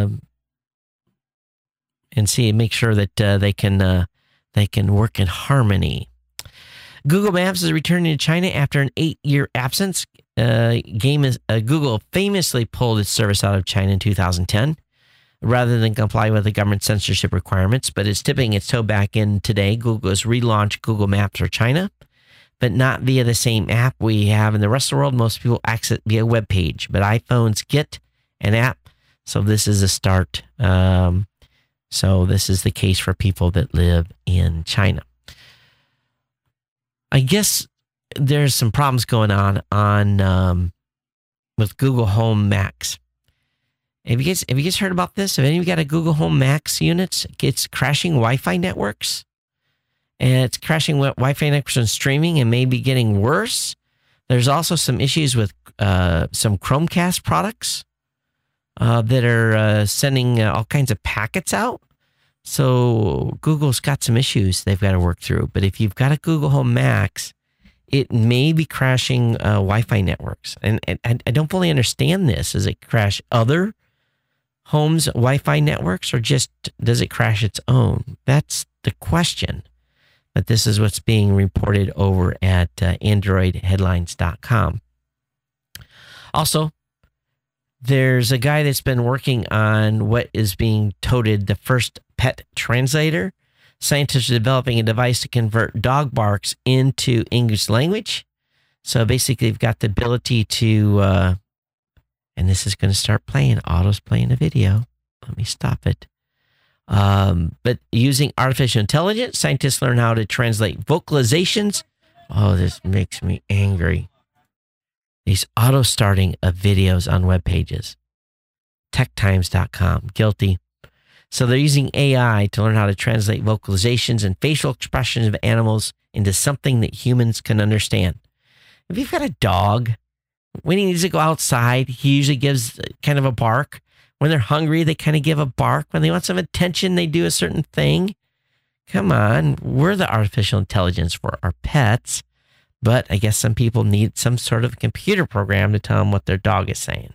Speaker 1: make sure that they can work in harmony. Google Maps is returning to China after an 8-year absence. Google famously pulled its service out of China in 2010 rather than comply with the government censorship requirements, but it's tipping its toe back in today. Google has relaunched Google Maps for China, but not via the same app we have in the rest of the world. Most people access via web page, but iPhones get an app, so this is a start. So this is the case for people that live in China. I guess there's some problems going on with Google Home Max. Have you guys heard about this? Have any of you got a Google Home Max units? It's crashing Wi-Fi networks, and it's crashing Wi-Fi networks and streaming, and maybe getting worse. There's also some issues with some Chromecast products that are sending all kinds of packets out. So Google's got some issues they've got to work through. But if you've got a Google Home Max, it may be crashing Wi-Fi networks. And I don't fully understand this. Does it crash other homes' Wi-Fi networks, or just does it crash its own? That's the question. But this is what's being reported over at AndroidHeadlines.com. Also, there's a guy that's been working on what is being touted the first pet translator. Scientists are developing a device to convert dog barks into English language. So basically, they've got the ability to, and this is going to start playing. Auto's playing a video. Let me stop it. But using artificial intelligence, scientists learn how to translate vocalizations. Oh, this makes me angry. These auto-starting of videos on web pages. TechTimes.com, guilty. So they're using AI to learn how to translate vocalizations and facial expressions of animals into something that humans can understand. If you've got a dog, when he needs to go outside, he usually gives kind of a bark. When they're hungry, they kind of give a bark. When they want some attention, they do a certain thing. Come on, we're the artificial intelligence for our pets. But I guess some people need some sort of computer program to tell them what their dog is saying.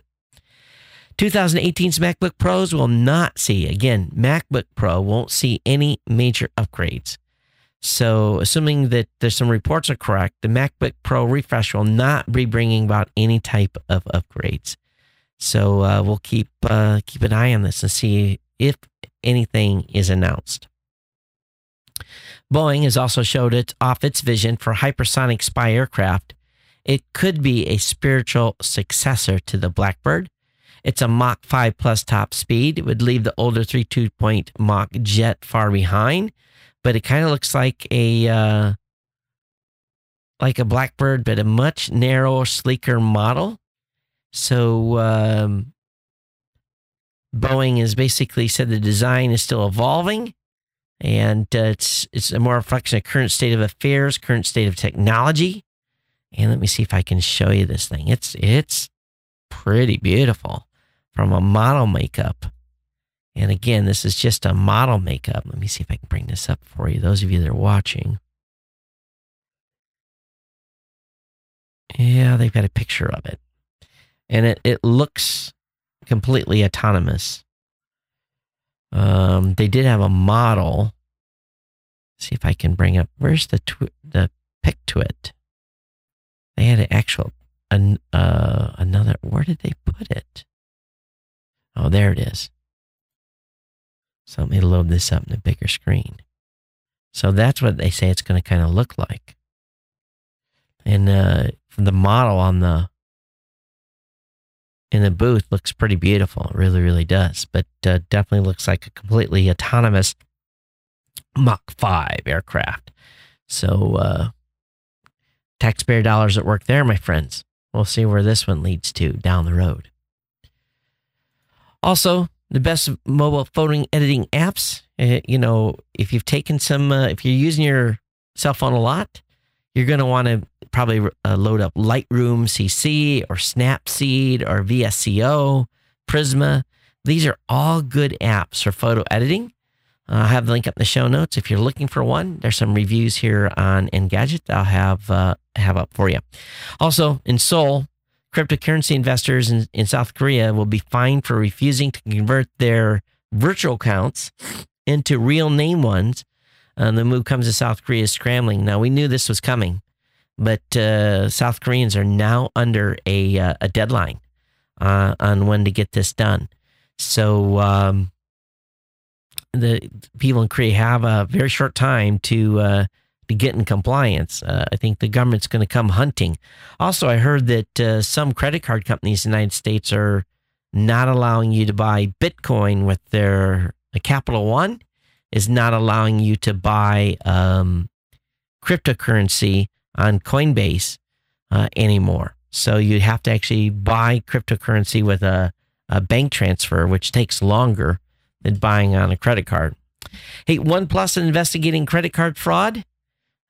Speaker 1: 2018's MacBook Pros will not see, again, MacBook Pro won't see any major upgrades. So assuming that there's some reports are correct, the MacBook Pro refresh will not be bringing about any type of upgrades. So we'll keep an eye on this and see if anything is announced. Boeing has also showed off its vision for hypersonic spy aircraft. It could be a spiritual successor to the Blackbird. It's a Mach 5 plus top speed. It would leave the older 3.2 Mach jet far behind, but it kind of looks like a Blackbird, but a much narrower, sleeker model. So Boeing has basically said the design is still evolving. And it's a more reflection of current state of affairs, current state of technology. And let me see if I can show you this thing. It's pretty beautiful from a model makeup. And again, this is just a model makeup. Let me see if I can bring this up for you, those of you that are watching. Yeah, they've got a picture of it. And it looks completely autonomous. They did have a model. See if I can bring up. Where's the pic to it? They had an actual another. Where did they put it? Oh, there it is. So let me load this up in a bigger screen. So that's what they say it's going to kind of look like. And from the model in the booth looks pretty beautiful. It really, really does. But definitely looks like a completely autonomous Mach 5 aircraft. So taxpayer dollars at work there, my friends. We'll see where this one leads to down the road. Also, the best mobile photo editing apps. If you've taken some, if you're using your cell phone a lot, you're going to want to probably load up Lightroom CC or Snapseed or VSCO, Prisma. These are all good apps for photo editing. I'll have the link up in the show notes. If you're looking for one, there's some reviews here on Engadget I'll have up for you. Also, in Seoul, cryptocurrency investors in South Korea will be fined for refusing to convert their virtual accounts into real name ones. The move comes as South Korea is scrambling. Now, we knew this was coming, but South Koreans are now under a deadline on when to get this done. So the people in Korea have a very short time to get in compliance. I think the government's going to come hunting. Also, I heard that some credit card companies in the United States are not allowing you to buy Bitcoin with their Capital One is not allowing you to buy cryptocurrency on Coinbase anymore. So you have to actually buy cryptocurrency with a bank transfer, which takes longer than buying on a credit card. Hey, OnePlus is investigating credit card fraud.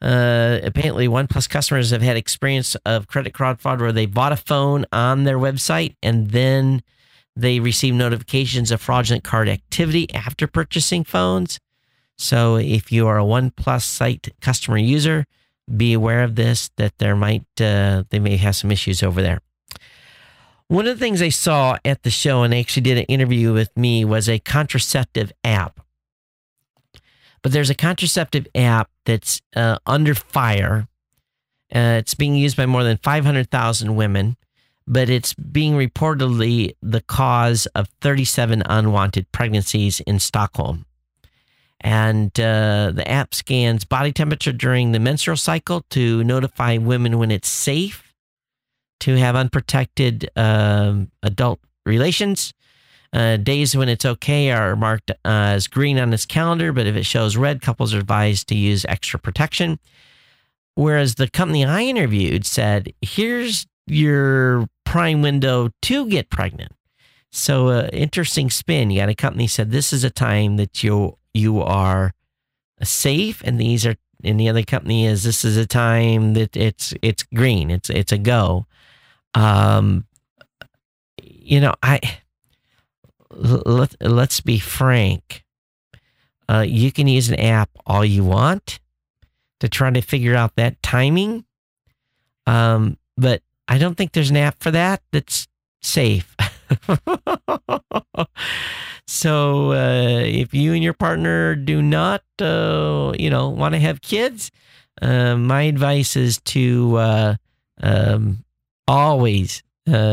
Speaker 1: Apparently, OnePlus customers have had experience of credit card fraud where they bought a phone on their website and then they receive notifications of fraudulent card activity after purchasing phones. So if you are a OnePlus site customer user, be aware of this, that they may have some issues over there. One of the things I saw at the show, and they actually did an interview with me, was a contraceptive app. But there's a contraceptive app that's under fire. It's being used by more than 500,000 women, but it's being reportedly the cause of 37 unwanted pregnancies in Stockholm. And the app scans body temperature during the menstrual cycle to notify women when it's safe to have unprotected adult relations. Days when it's okay are marked as green on this calendar, but if it shows red, couples are advised to use extra protection. Whereas the company I interviewed said, here's your prime window to get pregnant. So interesting spin. You got a company said this is a time that you are safe, and the other company is this is a time that it's green. It's a go. Let's be frank. You can use an app all you want to try to figure out that timing. But I don't think there's an app for that that's safe. So if you and your partner do not, want to have kids, my advice is to always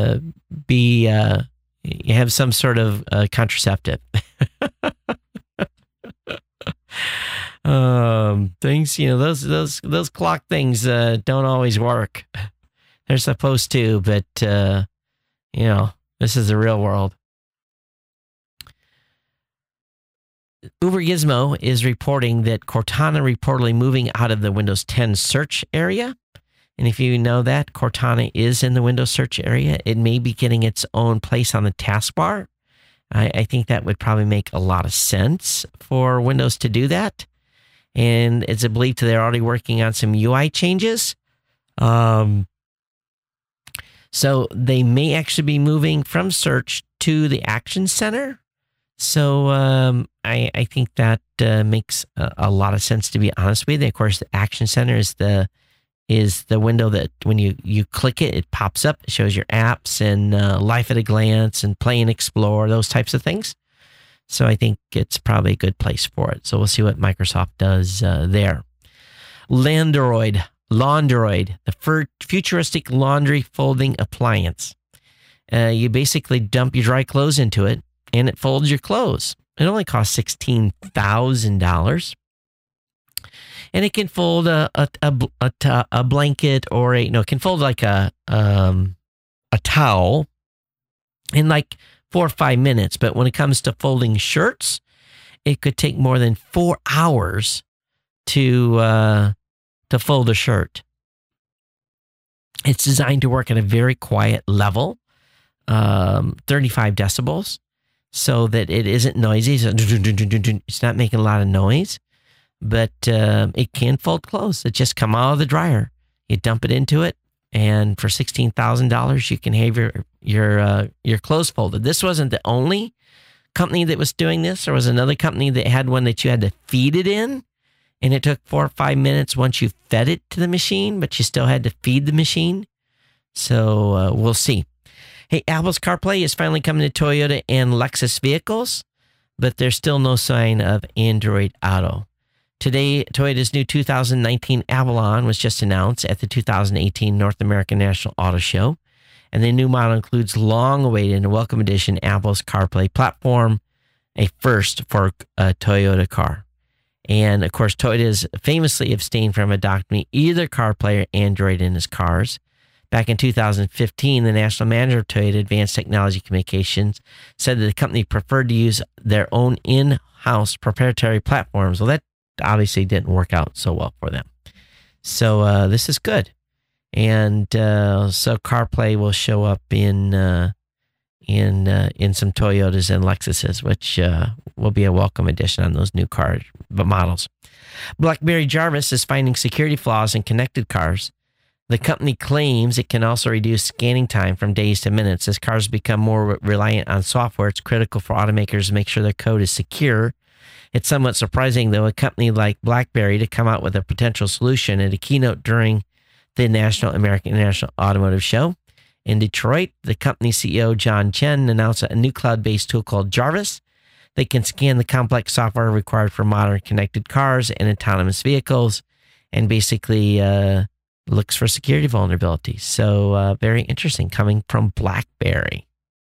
Speaker 1: have some sort of contraceptive. Things, those clock things don't always work. They're supposed to, but this is the real world. Uber Gizmo is reporting that Cortana reportedly moving out of the Windows 10 search area. And if you know that, Cortana is in the Windows search area. It may be getting its own place on the taskbar. I think that would probably make a lot of sense for Windows to do that. And it's believed they're already working on some UI changes. So they may actually be moving from search to the Action Center. So I think that makes a lot of sense, to be honest with you. Of course, the Action Center is the window that when you click it, it pops up. It shows your apps and Life at a Glance and Play and Explore, those types of things. So I think it's probably a good place for it. So we'll see what Microsoft does there. Landroid, the futuristic laundry folding appliance. You basically dump your dry clothes into it, and it folds your clothes. It only costs $16,000. And it can fold a blanket it can fold like a towel in like 4 or 5 minutes. But when it comes to folding shirts, it could take more than 4 hours to fold a shirt. It's designed to work at a very quiet level, 35 decibels, so that it isn't noisy. So it's not making a lot of noise. But it can fold clothes that just come out of the dryer. You dump it into it, and for $16,000, you can have your clothes folded. This wasn't the only company that was doing this. There was another company that had one that you had to feed it in, and it took 4 or 5 minutes once you fed it to the machine, but you still had to feed the machine. So we'll see. Hey, Apple's CarPlay is finally coming to Toyota and Lexus vehicles, but there's still no sign of Android Auto. Today, Toyota's new 2019 Avalon was just announced at the 2018 North American National Auto Show. And the new model includes long-awaited and welcome addition Apple's CarPlay platform, a first for a Toyota car. And, of course, Toyota is famously abstained from adopting either CarPlay or Android in its cars. Back in 2015, the national manager of Toyota Advanced Technology Communications said that the company preferred to use their own in-house proprietary platforms. Well, that obviously didn't work out so well for them. So this is good. And so CarPlay will show up in in some Toyotas and Lexuses, which will be a welcome addition on those new car models. BlackBerry Jarvis is finding security flaws in connected cars. The company claims it can also reduce scanning time from days to minutes. As cars become more reliant on software, it's critical for automakers to make sure their code is secure. It's somewhat surprising, though, a company like BlackBerry to come out with a potential solution at a keynote during the American International Automotive Show. In Detroit, the company CEO, John Chen, announced a new cloud-based tool called Jarvis that can scan the complex software required for modern connected cars and autonomous vehicles and basically looks for security vulnerabilities. So very interesting coming from BlackBerry.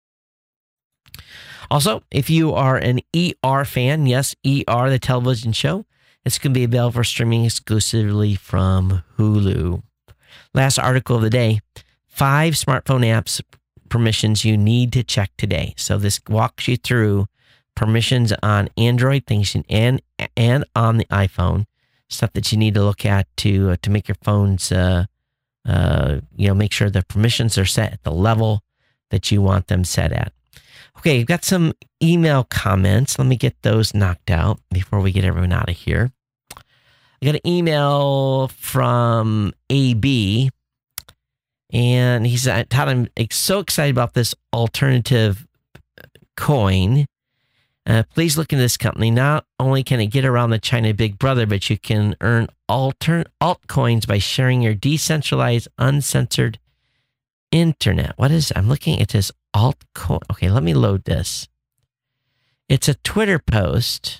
Speaker 1: Also, if you are an ER fan, yes, ER, the television show, it's going to be available for streaming exclusively from Hulu. Last article of the day, 5 smartphone apps permissions you need to check today. So this walks you through permissions on Android things and on the iPhone, stuff that you need to look at to make your phones, make sure the permissions are set at the level that you want them set at. Okay, you've got some email comments. Let me get those knocked out before we get everyone out of here. I got an email from AB, and he said, Todd, I'm so excited about this alternative coin. Please look into this company. Not only can it get around the China Big Brother, but you can earn altcoins by sharing your decentralized, uncensored internet. I'm looking at this altcoin. Okay, let me load this. It's a Twitter post.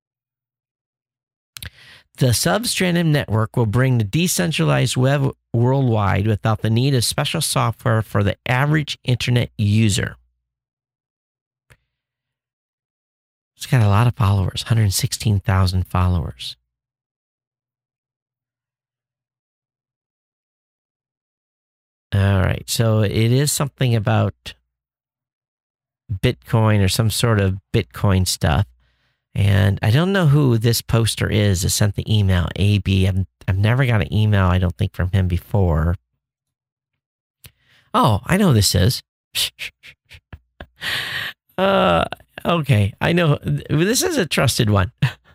Speaker 1: The Substrandum network will bring the decentralized web worldwide without the need of special software for the average internet user. It's got a lot of followers, 116,000 followers. All right, so it is something about Bitcoin or some sort of Bitcoin stuff. And I don't know who this poster is that sent the email, AB. I've never got an email, I don't think, from him before. Oh, I know who this is. Okay, I know. This is a trusted one.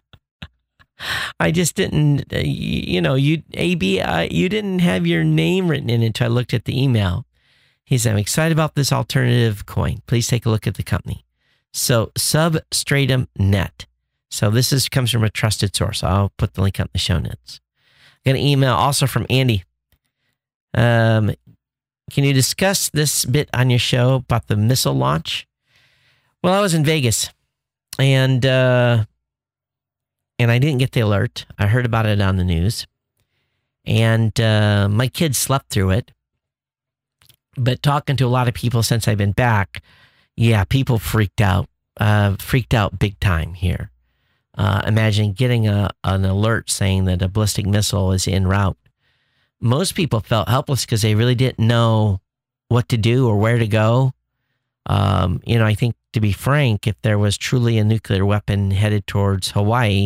Speaker 1: I just didn't, AB, you didn't have your name written in it until I looked at the email. He said, I'm excited about this alternative coin. Please take a look at the company. So Substratum Net. So this comes from a trusted source. I'll put the link up in the show notes. I got an email also from Andy. Can you discuss this bit on your show about the missile launch? Well, I was in Vegas, and I didn't get the alert. I heard about it on the news, and my kids slept through it. But talking to a lot of people since I've been back, yeah, people freaked out big time here. Imagine getting an alert saying that a ballistic missile is en route. Most people felt helpless because they really didn't know what to do or where to go. I think, to be frank, if there was truly a nuclear weapon headed towards Hawaii,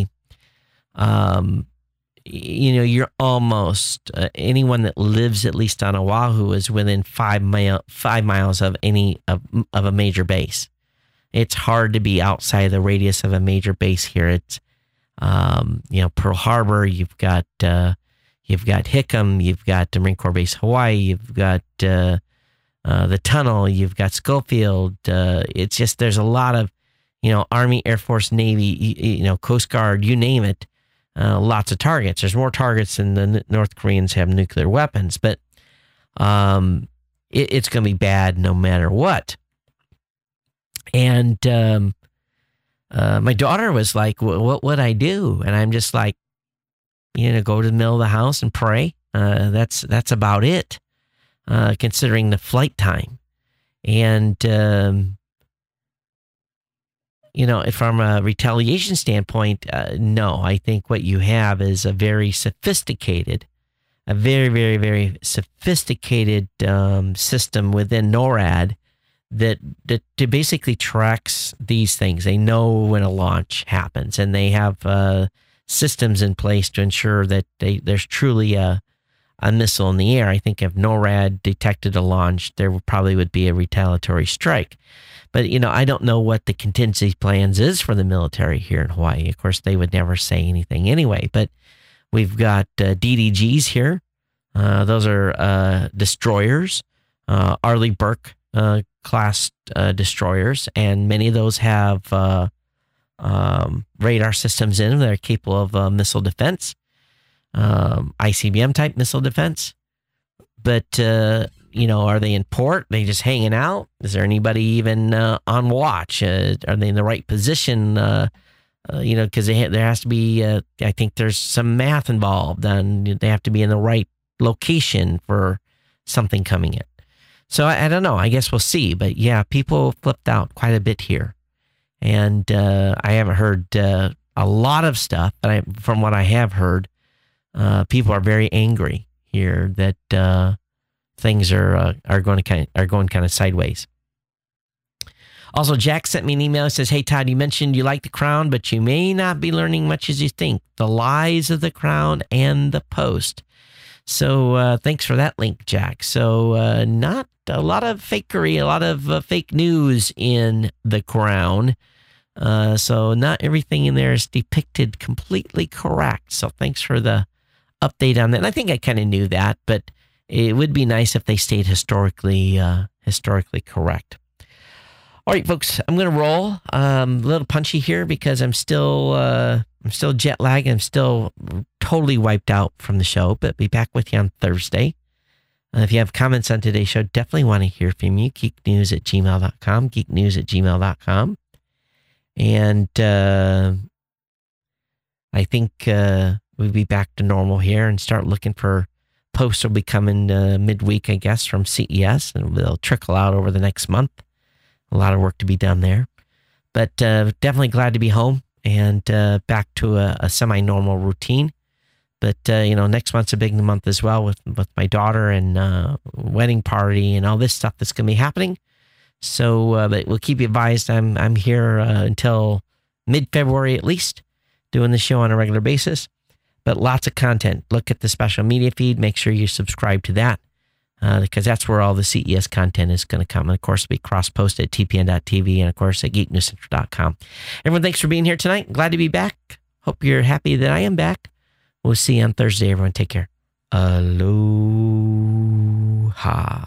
Speaker 1: you're almost anyone that lives at least on Oahu is within 5 miles of of a major base. It's hard to be outside the radius of a major base here. It's Pearl Harbor. You've got Hickam. You've got the Marine Corps Base Hawaii. You've got the tunnel. You've got Schofield. It's just there's a lot of Army, Air Force, Navy, Coast Guard, you name it. Lots of targets. There's more targets than the North Koreans have nuclear weapons, but it's going to be bad no matter what. And my daughter was like, what would I do? And I'm just like, go to the middle of the house and pray. That's about it, considering the flight time. And, from a retaliation standpoint, no, I think what you have is a very, very, very sophisticated system within NORAD that basically tracks these things. They know when a launch happens, and they have systems in place to ensure that there's truly a a missile in the air. I think if NORAD detected a launch, there probably would be a retaliatory strike. But, I don't know what the contingency plans is for the military here in Hawaii. Of course, they would never say anything anyway. But we've got DDGs here. Those are destroyers, Arleigh Burke class destroyers, and many of those have radar systems in them that are capable of missile defense, ICBM type missile defense. But, are they in port? Are they just hanging out? Is there anybody even on watch? Are they in the right position? Because there has to be, I think there's some math involved, and they have to be in the right location for something coming in. So I don't know. I guess we'll see. But yeah, people flipped out quite a bit here. And I haven't heard a lot of stuff, but from what I have heard, people are very angry here that things are going kind of sideways. Also, Jack sent me an email. He says, "Hey Todd, you mentioned you like the Crown, but you may not be learning much as you think. The lies of the Crown and the Post." So thanks for that link, Jack. So not a lot of fakery, a lot of fake news in the Crown. So not everything in there is depicted completely correct. So thanks for the update on that. And I think I kind of knew that, but it would be nice if they stayed historically correct. All right, folks, I'm going to roll. A little punchy here because I'm still jet lagged. I'm still totally wiped out from the show, but be back with you on Thursday. If you have comments on today's show, definitely want to hear from you. geeknews@gmail.com, geeknews@gmail.com. And I think we'll be back to normal here and start looking for posts will be coming midweek, I guess, from CES, and they'll trickle out over the next month. A lot of work to be done there. But definitely glad to be home and back to a semi-normal routine. But, next month's a big month as well with my daughter and wedding party and all this stuff that's going to be happening. So but we'll keep you advised. I'm here until mid-February at least, doing the show on a regular basis. But lots of content. Look at the special media feed. Make sure you subscribe to that because that's where all the CES content is going to come. And, of course, it'll be cross-posted at tpn.tv and, of course, at geeknewscentral.com. Everyone, thanks for being here tonight. Glad to be back. Hope you're happy that I am back. We'll see you on Thursday, everyone. Take care. Aloha.